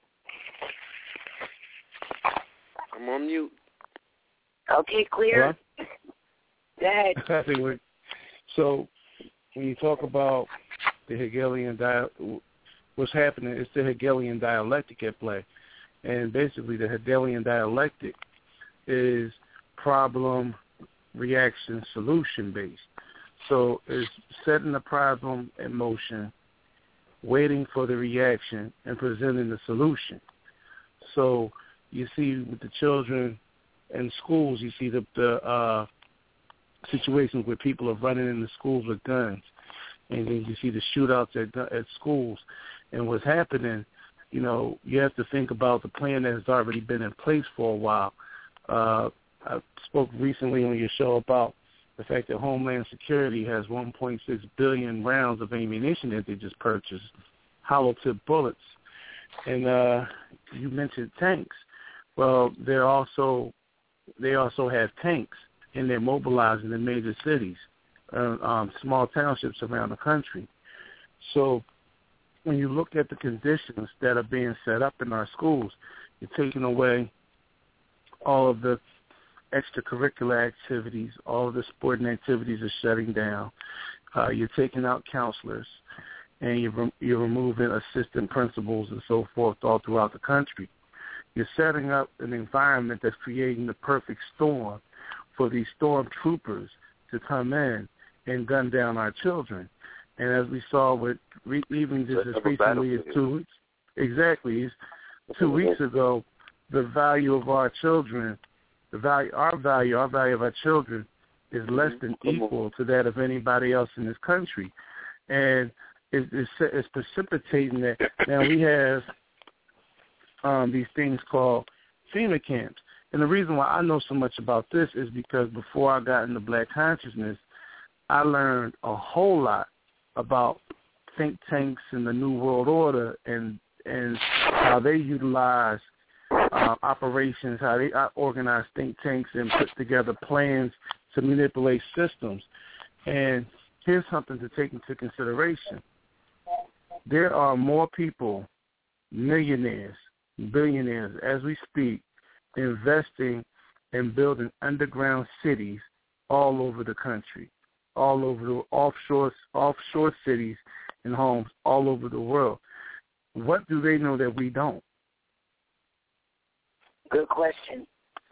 I'm on mute. Okay, clear. Go ahead. So when you talk about the Hegelian what's happening is the Hegelian dialectic at play. And basically the Hegelian dialectic is problem, reaction, solution based. So it's setting the problem in motion, waiting for the reaction, and presenting the solution. So you see with the children in schools, you see the situations where people are running into schools with guns, and then you see the shootouts at schools. And what's happening, you have to think about the plan that has already been in place for a while. I spoke recently on your show about the fact that Homeland Security has 1.6 billion rounds of ammunition that they just purchased, hollow-tip bullets. And you mentioned tanks. Well, they also have tanks, and they're mobilizing in major cities. small townships around the country. So when you look at the conditions that are being set up in our schools, you're taking away all of the extracurricular activities, all of the sporting activities are shutting down. You're taking out counselors, and you're removing assistant principals and so forth all throughout the country. You're setting up an environment that's creating the perfect storm for these stormtroopers to come in and gun down our children. And as we saw with even just as recently as 2 weeks, exactly, 2 weeks ago, the value of our children, our value of our children is less than equal to that of anybody else in this country. And it's precipitating that. Now we have these things called FEMA camps. And the reason why I know so much about this is because before I got into Black consciousness, I learned a whole lot about think tanks and the New World Order and how they utilize operations, how they organize think tanks and put together plans to manipulate systems. And here's something to take into consideration. There are more people, millionaires, billionaires, as we speak, investing in building underground cities all over the country, all over the offshore cities and homes all over the world. What do they know that we don't? Good question.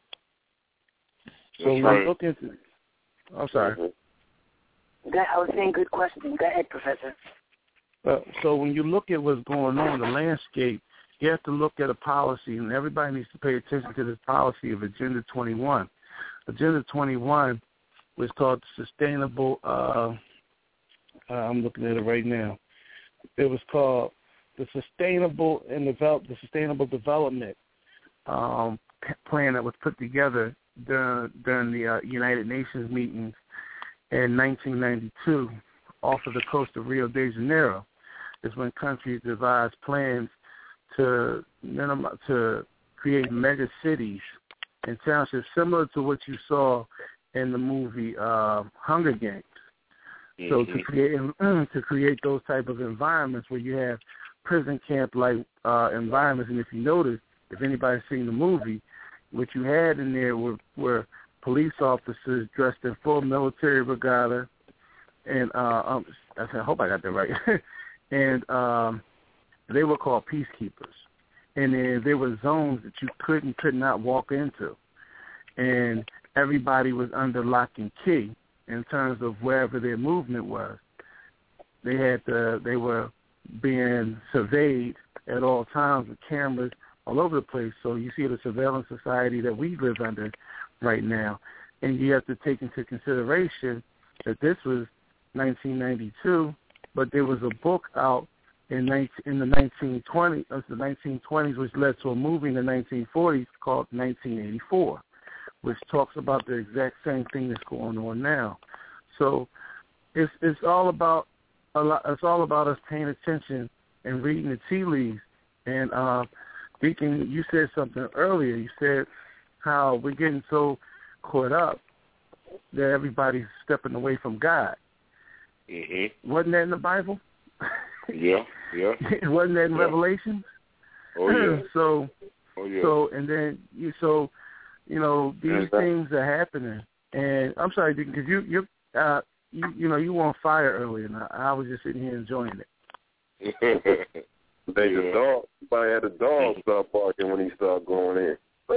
So when we look into, I'm sorry. I was saying good question. Go ahead, Professor. So when you look at what's going on in the landscape, you have to look at a policy, and everybody needs to pay attention to this policy of Agenda 21. Agenda 21 was called Sustainable, I'm looking at it right now. It was called the Sustainable Development Plan that was put together during the United Nations meetings in 1992 off of the coast of Rio de Janeiro. Is when countries devised plans to create mega cities and townships similar to what you saw in the movie Hunger Games. Mm-hmm. So to create those type of environments where you have prison camp like environments, and if you notice, if anybody's seen the movie, what you had in there were police officers dressed in full military regalia, and I hope I got that right. And they were called peacekeepers. And then there were zones that you could not walk into. And everybody was under lock and key in terms of wherever their movement was. They were being surveyed at all times with cameras all over the place. So you see the surveillance society that we live under right now. And you have to take into consideration that this was 1992, but there was a book out in the 1920s, which led to a movie in the 1940s called 1984, which talks about the exact same thing that's going on now. So it's all about us paying attention and reading the tea leaves. And Deacon, you said something earlier. You said how we're getting so caught up that everybody's stepping away from God. Mm-hmm. Wasn't that in the Bible? Yeah. Wasn't that in Revelation? Oh yeah. So and then these things are happening. And I'm sorry, because you were on fire earlier, and I was just sitting here enjoying it. The dog. Somebody had a dog start barking when he started going in.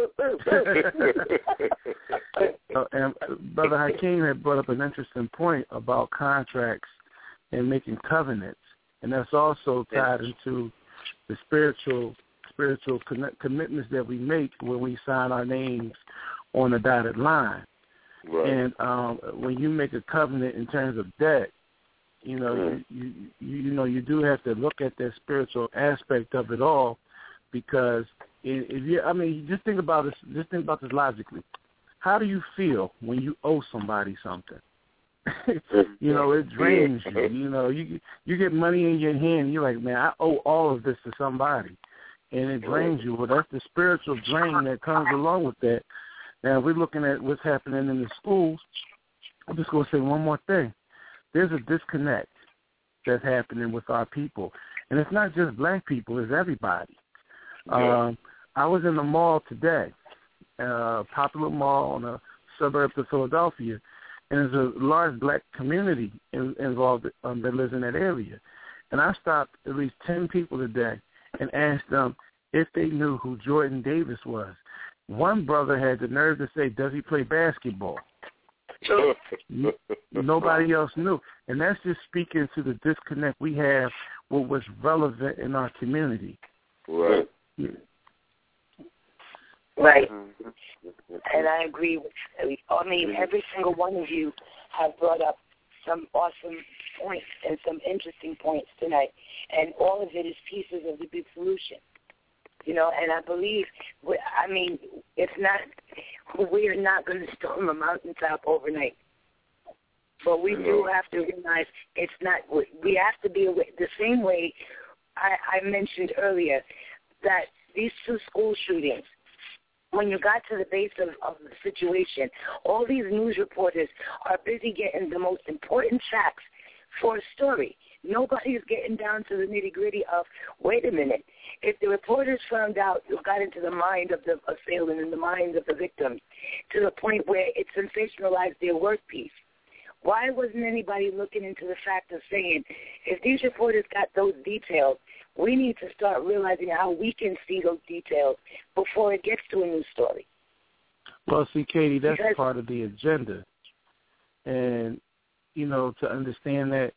And Brother Hakeem had brought up an interesting point about contracts and making covenants, and that's also tied into the spiritual commitments that we make when we sign our names on a dotted line. Right. And when you make a covenant in terms of debt, you do have to look at that spiritual aspect of it all, because just think about this. Just think about this logically. How do you feel when you owe somebody something? It drains you. You get money in your hand, and you're like, man, I owe all of this to somebody, and it drains you. Well, that's the spiritual drain that comes along with that. Now, if we're looking at what's happening in the schools, I'm just going to say one more thing. there's a disconnect that's happening with our people. And it's not just black people, it's everybody. Yeah. I was in the mall today, popular mall in the suburbs of Philadelphia, and there's a large black community involved that lives in that area. And I stopped at least 10 people today and asked them if they knew who Jordan Davis was. One brother had the nerve to say, does he play basketball? Nobody else knew. And that's just speaking to the disconnect we have with what's relevant in our community. Right. Right. And I agree with you. I mean, every single one of you have brought up some awesome points and some interesting points tonight. And all of it is pieces of the big solution. You know, and I believe, I mean, it's not, we are not going to storm a mountaintop overnight. But we do have to realize it's not, we have to be aware, the same way I mentioned earlier, that these two school shootings, when you got to the base of the situation, all these news reporters are busy getting the most important facts for a story. Nobody is getting down to the nitty-gritty of, wait a minute, if the reporters found out, got into the mind of the assailant and the mind of the victims to the point where it sensationalized their work piece, why wasn't anybody looking into the fact of saying, if these reporters got those details, we need to start realizing how we can see those details before it gets to a news story. Well, see, Katie, that's part of the agenda. And, you know, to understand that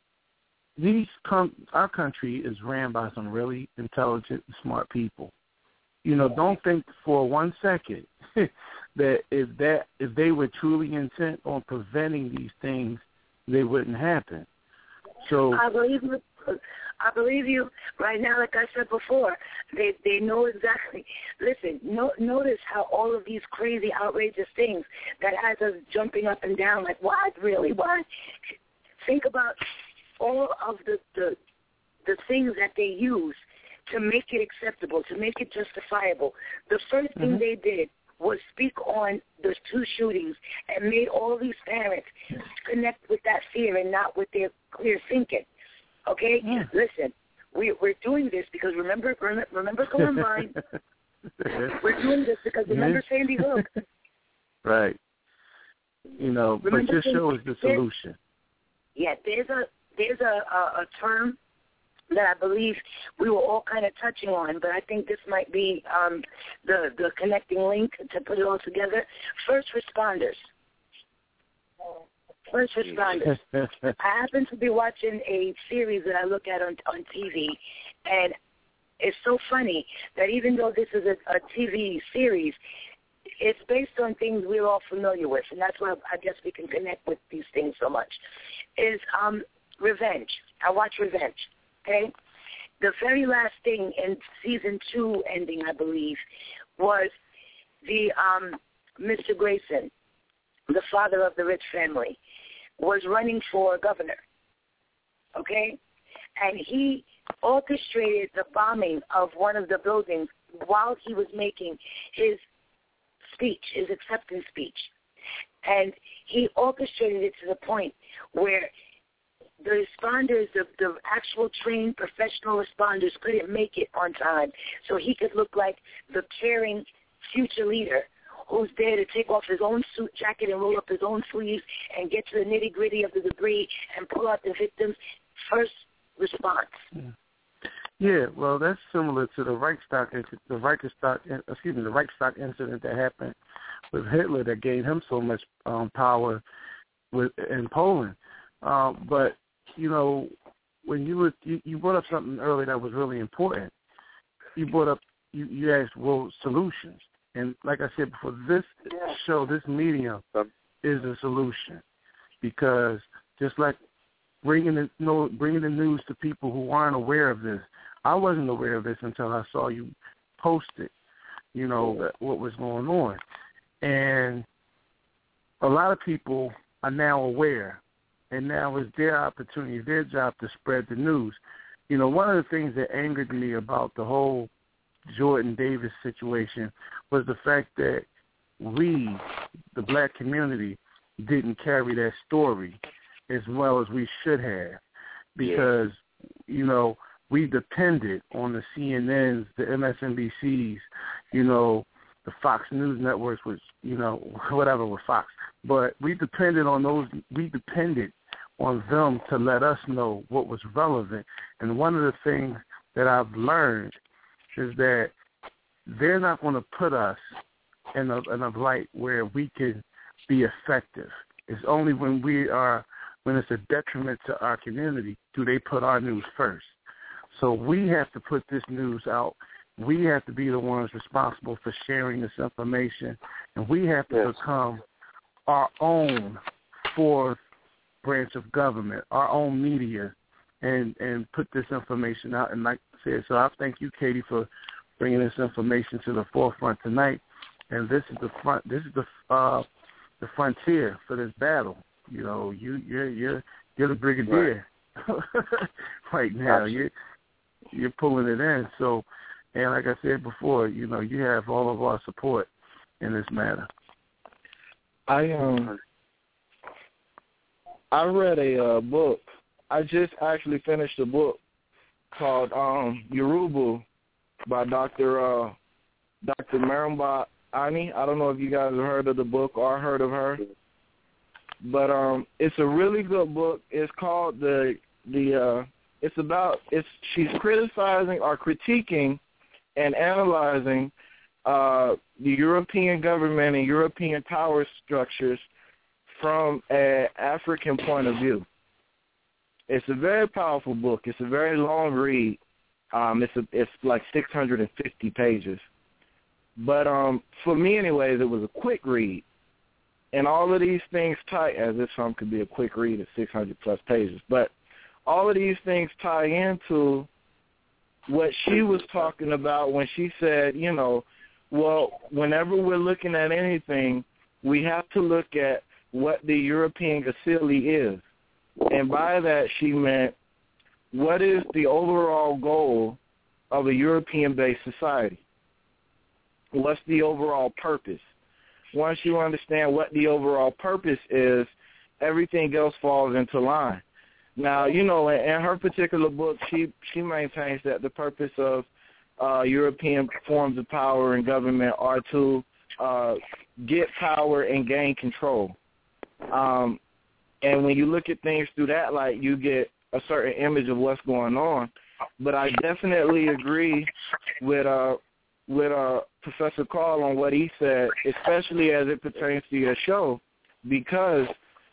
our country is ran by some really intelligent, smart people. You know, don't think for 1 second that if they were truly intent on preventing these things, they wouldn't happen. So I believe you right now. Like I said before, they know exactly. Listen, notice how all of these crazy, outrageous things that has us jumping up and down. Like, what? Really? What? Think about all of the things that they use to make it acceptable, to make it justifiable. The first thing they did was speak on those two shootings and made all these parents connect with that fear and not with their clear thinking. Okay? Yeah. Listen, we're doing this because remember Columbine. We're doing this because remember Sandy Hook. Right. You know, but your show is the solution. Yeah, there's a term that I believe we were all kind of touching on, but I think this might be the connecting link to put it all together. First responders. I happen to be watching a series that I look at on TV, and it's so funny that even though this is a TV series, it's based on things we're all familiar with, and that's why I guess we can connect with these things so much, is Revenge. I watch Revenge, okay? The very last thing in season 2 ending, I believe, was the Mr. Grayson, the father of the rich family, was running for governor, okay? And he orchestrated the bombing of one of the buildings while he was making his speech, his acceptance speech. And he orchestrated it to the point where the responders, the actual trained professional responders couldn't make it on time, so he could look like the caring future leader who's there to take off his own suit jacket and roll up his own sleeves and get to the nitty-gritty of the debris and pull out the victim's first response. Yeah, well, that's similar to the Reichstag incident that happened with Hitler that gave him so much power in Poland. But you know, when you brought up something earlier that was really important. You brought up you asked, well, solutions. And like I said before, this show, this medium is a solution, because just like bringing the news to people who aren't aware of this, I wasn't aware of this until I saw you post it, you know, what was going on. And a lot of people are now aware, and now it's their opportunity, their job to spread the news. You know, one of the things that angered me about the whole Jordan Davis situation was the fact that we, the black community, didn't carry that story as well as we should have, because, you know, we depended on the CNNs, the MSNBCs, you know, the Fox News networks, which, you know, whatever with Fox. But we depended on them to let us know what was relevant. And one of the things that I've learned is that they're not going to put us in a light where we can be effective. It's only when it's a detriment to our community do they put our news first. So we have to put this news out. We have to be the ones responsible for sharing this information, and we have to become our own fourth branch of government, our own media, and put this information out. And like I said, so I thank you, Katie, for bringing this information to the forefront tonight. And this is the frontier for this battle. You know, you're the brigadier right now. You're pulling it in. So, and like I said before, you know, you have all of our support in this matter. I read a book. I just actually finished a book called Yoruba by Dr. Marimba Ani. I don't know if you guys have heard of the book or heard of her, but it's a really good book. It's called she's criticizing or critiquing and analyzing the European government and European power structures from an African point of view. It's a very powerful book. It's a very long read. It's like 650 pages. But for me, anyways, it was a quick read. And all of these things tie, as if some could be a quick read of 600-plus pages. But all of these things tie into what she was talking about when she said, you know, well, whenever we're looking at anything, we have to look at what the European facility is. And by that, she meant, what is the overall goal of a European-based society? What's the overall purpose? Once you understand what the overall purpose is, everything else falls into line. Now, you know, in her particular book, she maintains that the purpose of European forms of power and government are to get power and gain control. And when you look at things through that light, you get a certain image of what's going on. But I definitely agree with Professor Carl on what he said, especially as it pertains to your show, because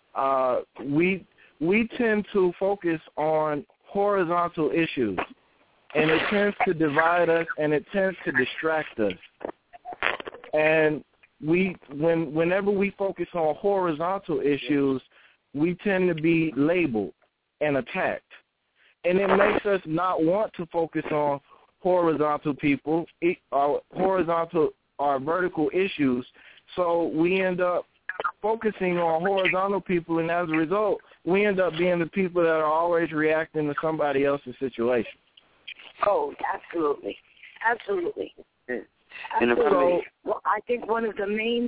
we tend to focus on horizontal issues, and it tends to divide us, and it tends to distract us. And whenever we focus on horizontal issues, we tend to be labeled and attacked. And it makes us not want to focus on horizontal people, horizontal or vertical issues. So we end up focusing on horizontal people, and as a result, we end up being the people that are always reacting to somebody else's situation. Oh, absolutely. Absolutely. So, well, I think one of the main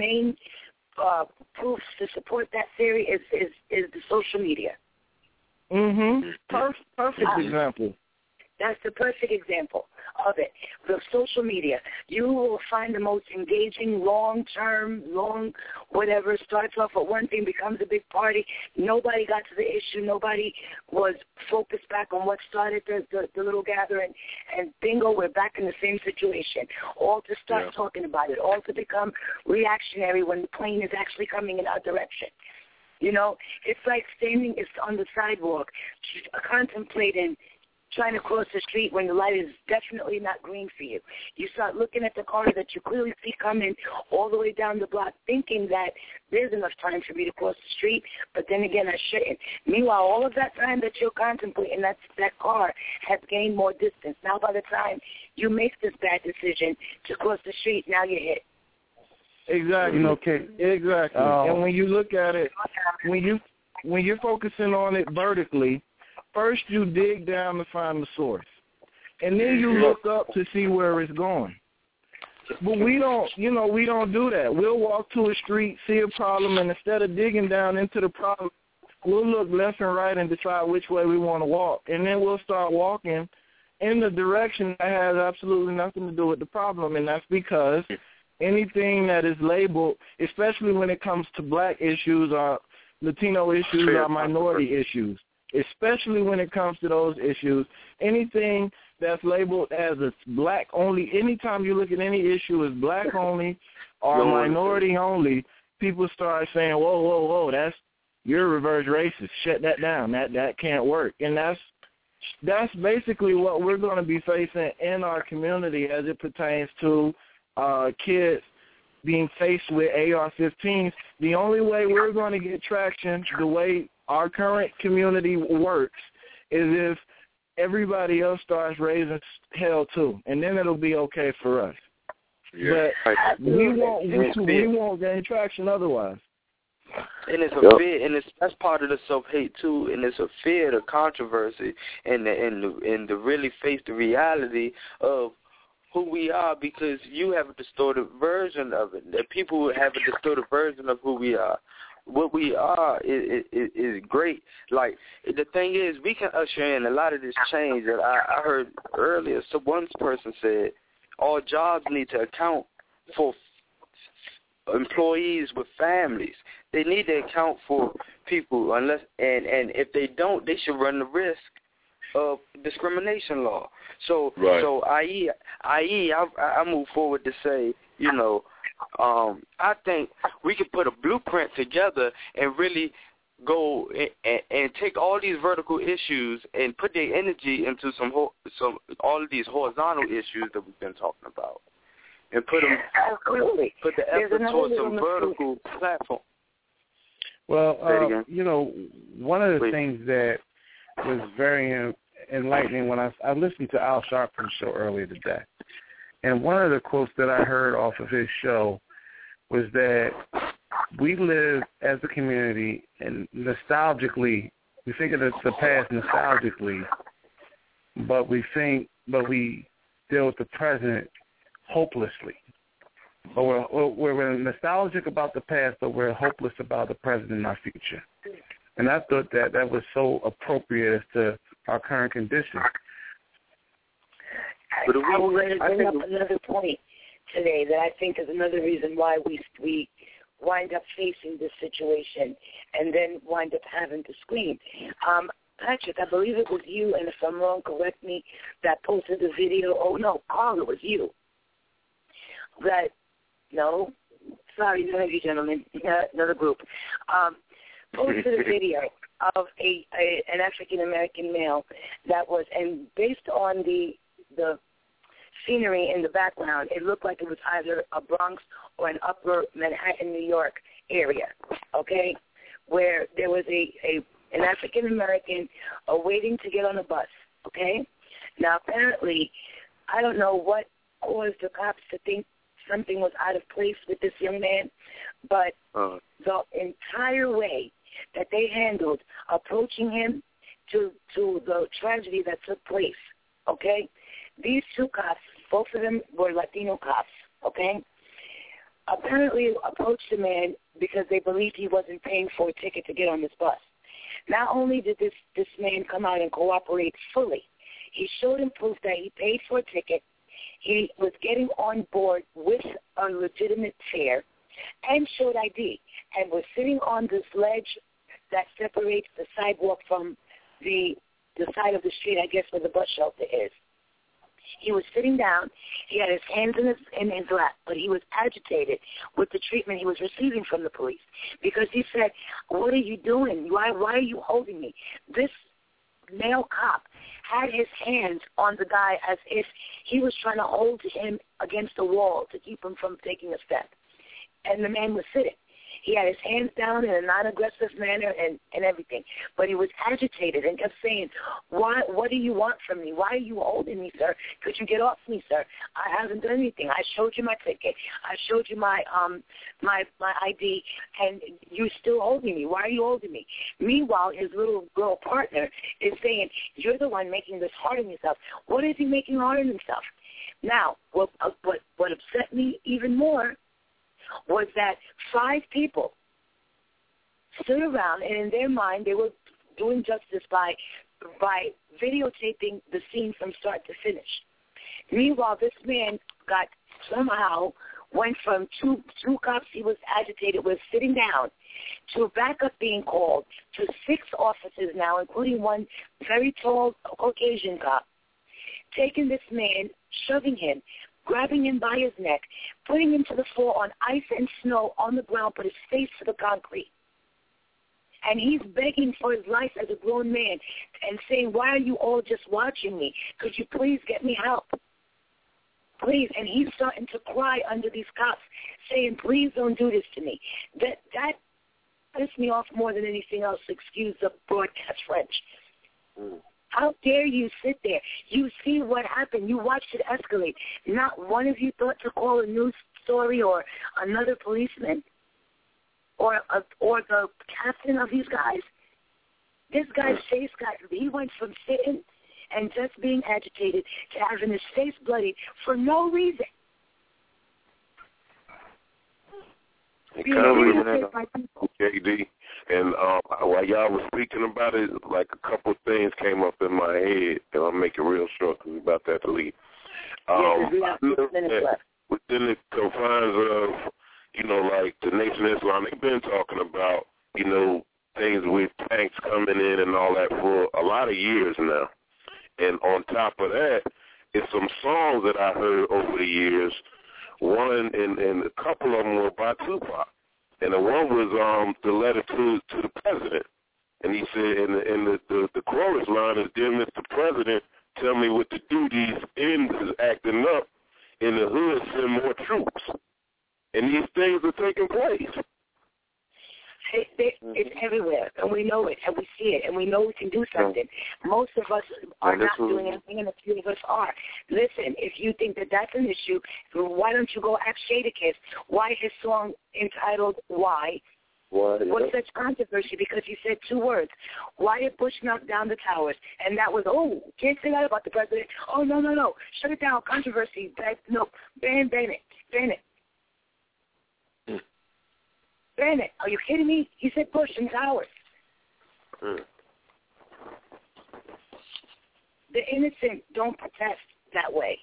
proofs to support that theory is the social media. Mm-hmm. Perfect example. That's the perfect example of it. The social media. You will find the most engaging, long-term, whatever, starts off with one thing, becomes a big party. Nobody got to the issue. Nobody was focused back on what started the little gathering. And bingo, we're back in the same situation. All to start talking about it. All to become reactionary when the plane is actually coming in our direction. You know, it's like standing on the sidewalk, contemplating trying to cross the street when the light is definitely not green for you. You start looking at the car that you clearly see coming all the way down the block, thinking that there's enough time for me to cross the street, but then again, I shouldn't. Meanwhile, all of that time that you're contemplating, that car has gained more distance. Now by the time you make this bad decision to cross the street, now you're hit. Exactly. Okay. Exactly. And when you look at it, when you're focusing on it vertically, first you dig down to find the source, and then you look up to see where it's going. But we don't do that. We'll walk to a street, see a problem, and instead of digging down into the problem, we'll look left and right and decide which way we want to walk, and then we'll start walking in the direction that has absolutely nothing to do with the problem, and that's because anything that is labeled, especially when it comes to black issues or Latino issues or minority issues, especially when it comes to those issues, anything that's labeled as a black only, anytime you look at any issue as black only or minority only, people start saying, whoa, you're reverse racist. Shut that down. That can't work. And that's basically what we're going to be facing in our community as it pertains to kids being faced with AR-15s. The only way we're going to get traction, the way our current community works, is if everybody else starts raising hell too, and then it'll be okay for us. Yeah. But we won't gain traction otherwise. And it's a fear, and that's part of the self-hate too. And it's a fear, the controversy, and the really face the reality of who we are, because you have a distorted version of it. That people have a distorted version of who we are. What we are is great. Like, the thing is, we can usher in a lot of this change that I heard earlier. So one person said, all jobs need to account for employees with families. They need to account for people, unless and if they don't, they should run the risk of discrimination law. So I move forward to say, I think we could put a blueprint together and really go and take all these vertical issues and put their energy into some all of these horizontal issues that we've been talking about, and put the effort towards some vertical platform. Well, one of the things that was very enlightening when I listened to Al Sharpton's show earlier today, and one of the quotes that I heard off of his show was that we live as a community, and nostalgically, we think of the past nostalgically, but we deal with the present hopelessly. But we're nostalgic about the past, but we're hopeless about the present and our future. And I thought that was so appropriate as to our current condition. But I will bring up another point today that I think is another reason why we wind up facing this situation and then wind up having to scream. Patrick, I believe it was you, and if I'm wrong, correct me, that posted the video. Oh, no, Carl, it was you. Sorry, none of you gentlemen, another group, posted a video of an African-American male that was, and based on the scenery in the background, it looked like it was either a Bronx or an upper Manhattan, New York area, okay, where there was an African-American waiting to get on a bus, okay? Now, apparently, I don't know what caused the cops to think something was out of place with this young man, but the entire way that they handled approaching him to the tragedy that took place, okay? These two cops, both of them were Latino cops, okay? Apparently approached the man because they believed he wasn't paying for a ticket to get on this bus. Not only did this man come out and cooperate fully, he showed him proof that he paid for a ticket, he was getting on board with a legitimate fare, and showed ID, and was sitting on this ledge that separates the sidewalk from the side of the street, I guess, where the bus shelter is. He was sitting down. He had his hands in his lap, but he was agitated with the treatment he was receiving from the police because he said, "What are you doing? Why are you holding me?" This male cop had his hands on the guy as if he was trying to hold him against the wall to keep him from taking a step. And the man was sitting. He had his hands down in a non-aggressive manner and everything. But he was agitated and kept saying, what do you want from me? Why are you holding me, sir? Could you get off me, sir? I haven't done anything. I showed you my ticket. I showed you my ID, and you're still holding me. Why are you holding me? Meanwhile, his little girl partner is saying, you're the one making this hard on yourself. What is he making hard on himself? Now, what upset me even more was that 5 people stood around, and in their mind, they were doing justice by videotaping the scene from start to finish. Meanwhile, this man went from two cops he was agitated with sitting down to backup being called to 6 officers now, including one very tall Caucasian cop, taking this man, shoving him, grabbing him by his neck, putting him to the floor on ice and snow on the ground, put his face to the concrete. And he's begging for his life as a grown man and saying, why are you all just watching me? Could you please get me help? Please. And he's starting to cry under these cops, saying, please don't do this to me. That pissed me off more than anything else, excuse the broadcast French. How dare you sit there? You see what happened. You watched it escalate. Not one of you thought to call a news story or another policeman or the captain of these guys. This guy's face he went from sitting and just being agitated to having his face bloody for no reason. KD, and while y'all was speaking about it, like a couple of things came up in my head, and I'll make it real short because we're about to have to leave. Within the confines of, like the Nation of Islam, they've been talking about, things with tanks coming in and all that for a lot of years now. And on top of that, it's some songs that I heard over the years. One and a couple of them were by Tupac. And the one was the letter to the president. And he said, and the chorus line is, dear Mr. President, tell me what to do. These ends is acting up. In the hood, send more troops. And these things are taking place. It's everywhere, and we know it, and we see it, and we know we can do something. Most of us are not doing anything, and a few of us are. Listen, if you think that that's an issue, why don't you go ask Jadakiss why his song entitled Why? What's such controversy? Because he said 2 words. Why did Bush knock down the towers? And that was, can't say that about the president. Oh, no. Shut it down. Controversy. No. Ban it. Ban it. Are you kidding me? He said Bush and towers. The innocent don't protest that way.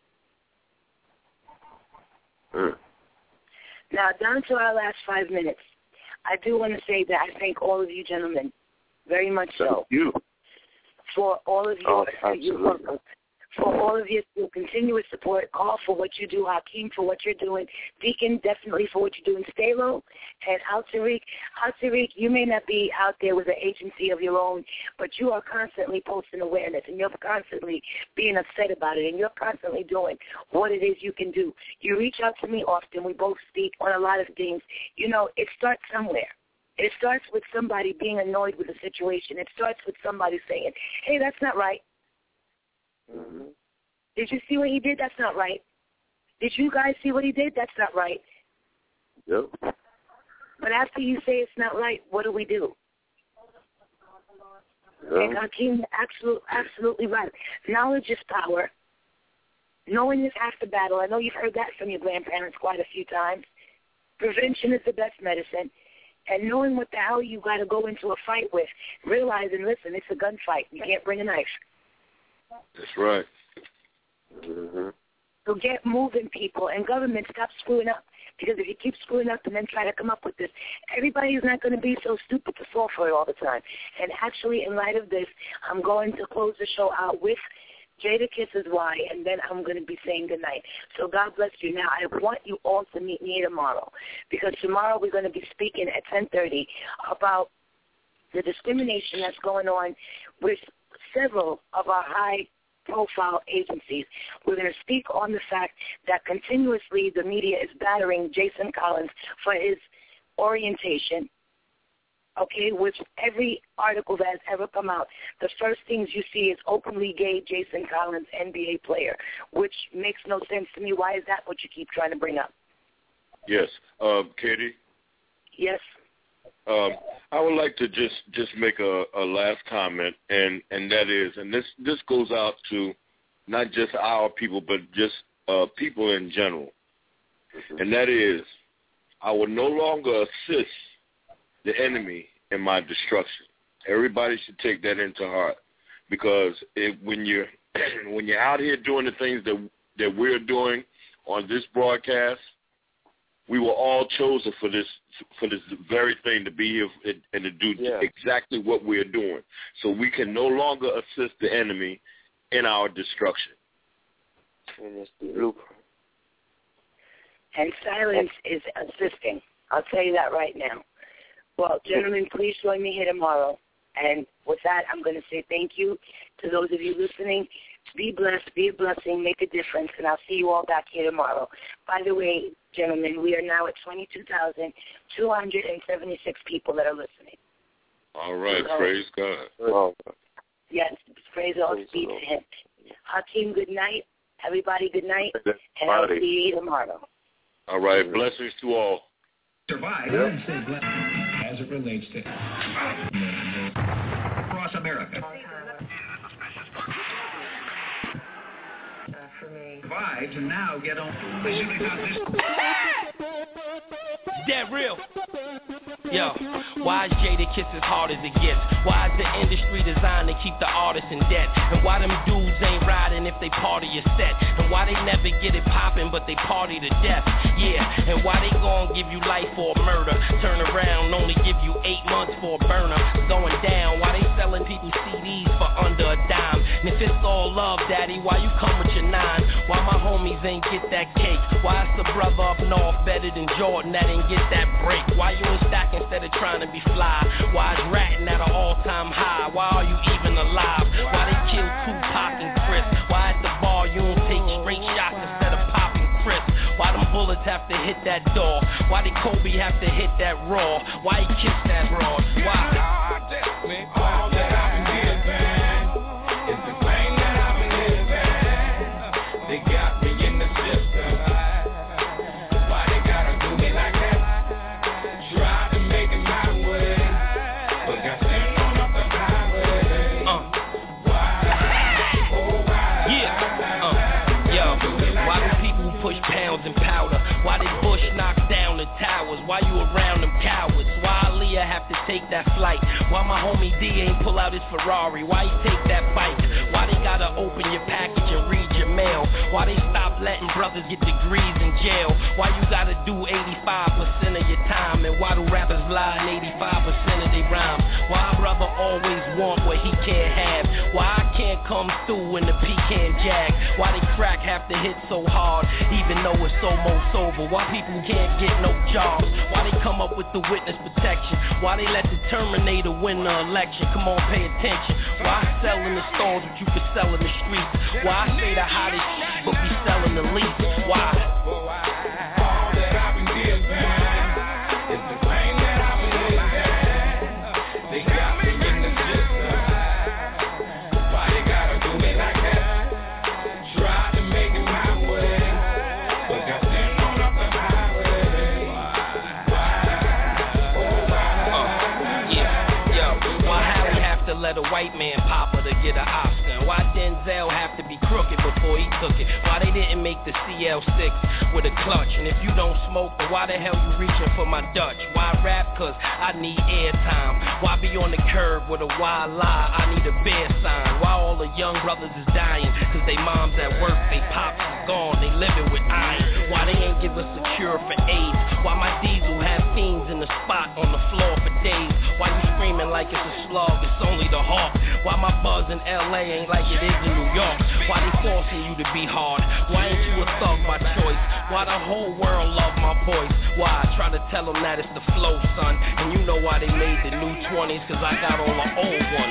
Now, down to our last 5 minutes. I do want to say that I thank all of you gentlemen, very much so. Thank you. For all of you, for all of your continuous support, call for what you do, Hakeem for what you're doing, Deacon definitely for what you're doing, Stalo, and Al-Tariq. Al-Tariq, you may not be out there with an agency of your own, but you are constantly posting awareness, and you're constantly being upset about it, and you're constantly doing what it is you can do. You reach out to me often. We both speak on a lot of things. It starts somewhere. It starts with somebody being annoyed with the situation. It starts with somebody saying, hey, that's not right. Mm-hmm. Did you see what he did? That's not right. Did you guys see what he did? That's not right. Yep. But after you say it's not right, what do we do? Yep. And Hakeem, absolutely right. Knowledge is power. Knowing is half the battle. I know you've heard that from your grandparents quite a few times. Prevention is the best medicine. And knowing what the hell you got to go into a fight with, realizing, listen, it's a gunfight. You can't bring a knife. That's right. Mm-hmm. So get moving, people, and government, stop screwing up. Because if you keep screwing up and then try to come up with this, everybody is not going to be so stupid to fall for it all the time. And actually, in light of this, I'm going to close the show out with Jadakiss's Why, and then I'm going to be saying goodnight. So God bless you. Now, I want you all to meet me tomorrow, because tomorrow we're going to be speaking at 10:30 about the discrimination that's going on with several of our high-profile agencies. We're going to speak on the fact that continuously the media is battering Jason Collins for his orientation, okay, with every article that has ever come out. The first things you see is openly gay Jason Collins, NBA player, which makes no sense to me. Why is that what you keep trying to bring up? Yes. Katie? Yes. I would like to just make a last comment, and that is, and this goes out to not just our people, but just people in general, and that is, I will no longer assist the enemy in my destruction. Everybody should take that into heart, because when you're out here doing the things that we're doing on this broadcast, we were all chosen for this very thing, to be here and to do exactly what we're doing. So we can no longer assist the enemy in our destruction. And it's the blueprint. And silence is assisting. I'll tell you that right now. Well, gentlemen, please join me here tomorrow. And with that, I'm going to say thank you to those of you listening. Be blessed, be a blessing, make a difference, and I'll see you all back here tomorrow. By the way, gentlemen, we are now at 22,276 people that are listening. All right, so, praise God. Yes, praise all speed to him. Hakeem, good night. Everybody, good night. And I'll see you tomorrow. All right, blessings to all. Survive as it relates to across America. Survive to now get on. Dead real. Yo, why is Jada Kiss as hard as it gets? Why is the industry designed to keep the artists in debt? And why them dudes ain't riding if they party a set? And why they never get it poppin' but they party to death? Yeah, and why they gon' give you life for a murder? Turn around, only give you 8 months for a burner. Going down, why they selling people CDs for under a dime? And if it's all love, daddy, why you come with your 9? Why my homies ain't get that cake? Why is the brother up north better than Jordan that didn't get that break? Why you in stack instead of trying to be fly? Why is ratting at an all-time high? Why are you even alive? Why they kill Tupac and Chris? Why at the bar you don't take straight shots instead of popping Chris? Why them bullets have to hit that door? Why did Kobe have to hit that raw? Why he kissed that broad? Why? All that I've been giving is the pain that I've been living. They got me in the system. Why they gotta do me like that? Try to make it my way, but got sent on up the highway. Why? Oh, why? Yeah. Yo, why do people push pounds and powder? Why did Bush knock down the towers? Why you around them cowards? Why Aaliyah have to take that flight? Why my homie D ain't pull out his Ferrari? Why he take that bike? Why they gotta open your package and read your mail? Why they stop letting brothers get degrees in jail? Why you gotta do 85% of your time? And why do rappers lie in 85% of their rhymes? Why a brother always want what he can't have? Why I can't come through in the pecan jag? Why they crack have to hit so hard even though it's almost over? Why people can't get no jobs? Why they come up with the witness protection? Why they let the Terminator win the election? Come on, pay attention. Why I sell in the stores what you could sell in the streets? Why I say the hottest shit but be selling the least? Why? All that I've been giving is the pain that I've been living. They got me in the system. Why they gotta do me like that? Try to make it my way, but got sent on up the highway. Why Harry have to let a white man pop her to get an Oscar? Why Denzel have to be crooked before he took it? Why they didn't make the CL6 with a clutch? And if you don't smoke, then why the hell you reaching for my Dutch? Why rap? Cause I need airtime. Why be on the curb with a wild lie? I need a bear sign. Why all the young brothers is dying? Cause they moms at work, they pops is gone, they living with iron. Why they ain't give us a cure for AIDS? Why my diesel have fiends in the spot on the floor for days? Why you screaming like it's a slug, it's only the hawk? Why my buzz in LA ain't like it is in New York? Why they forcing you to be hard? Why ain't you a thug by choice? Why the whole world love my voice? Why I try to tell them that it's the flow, son? And you know why they made the new 20s, cause I got all the old ones.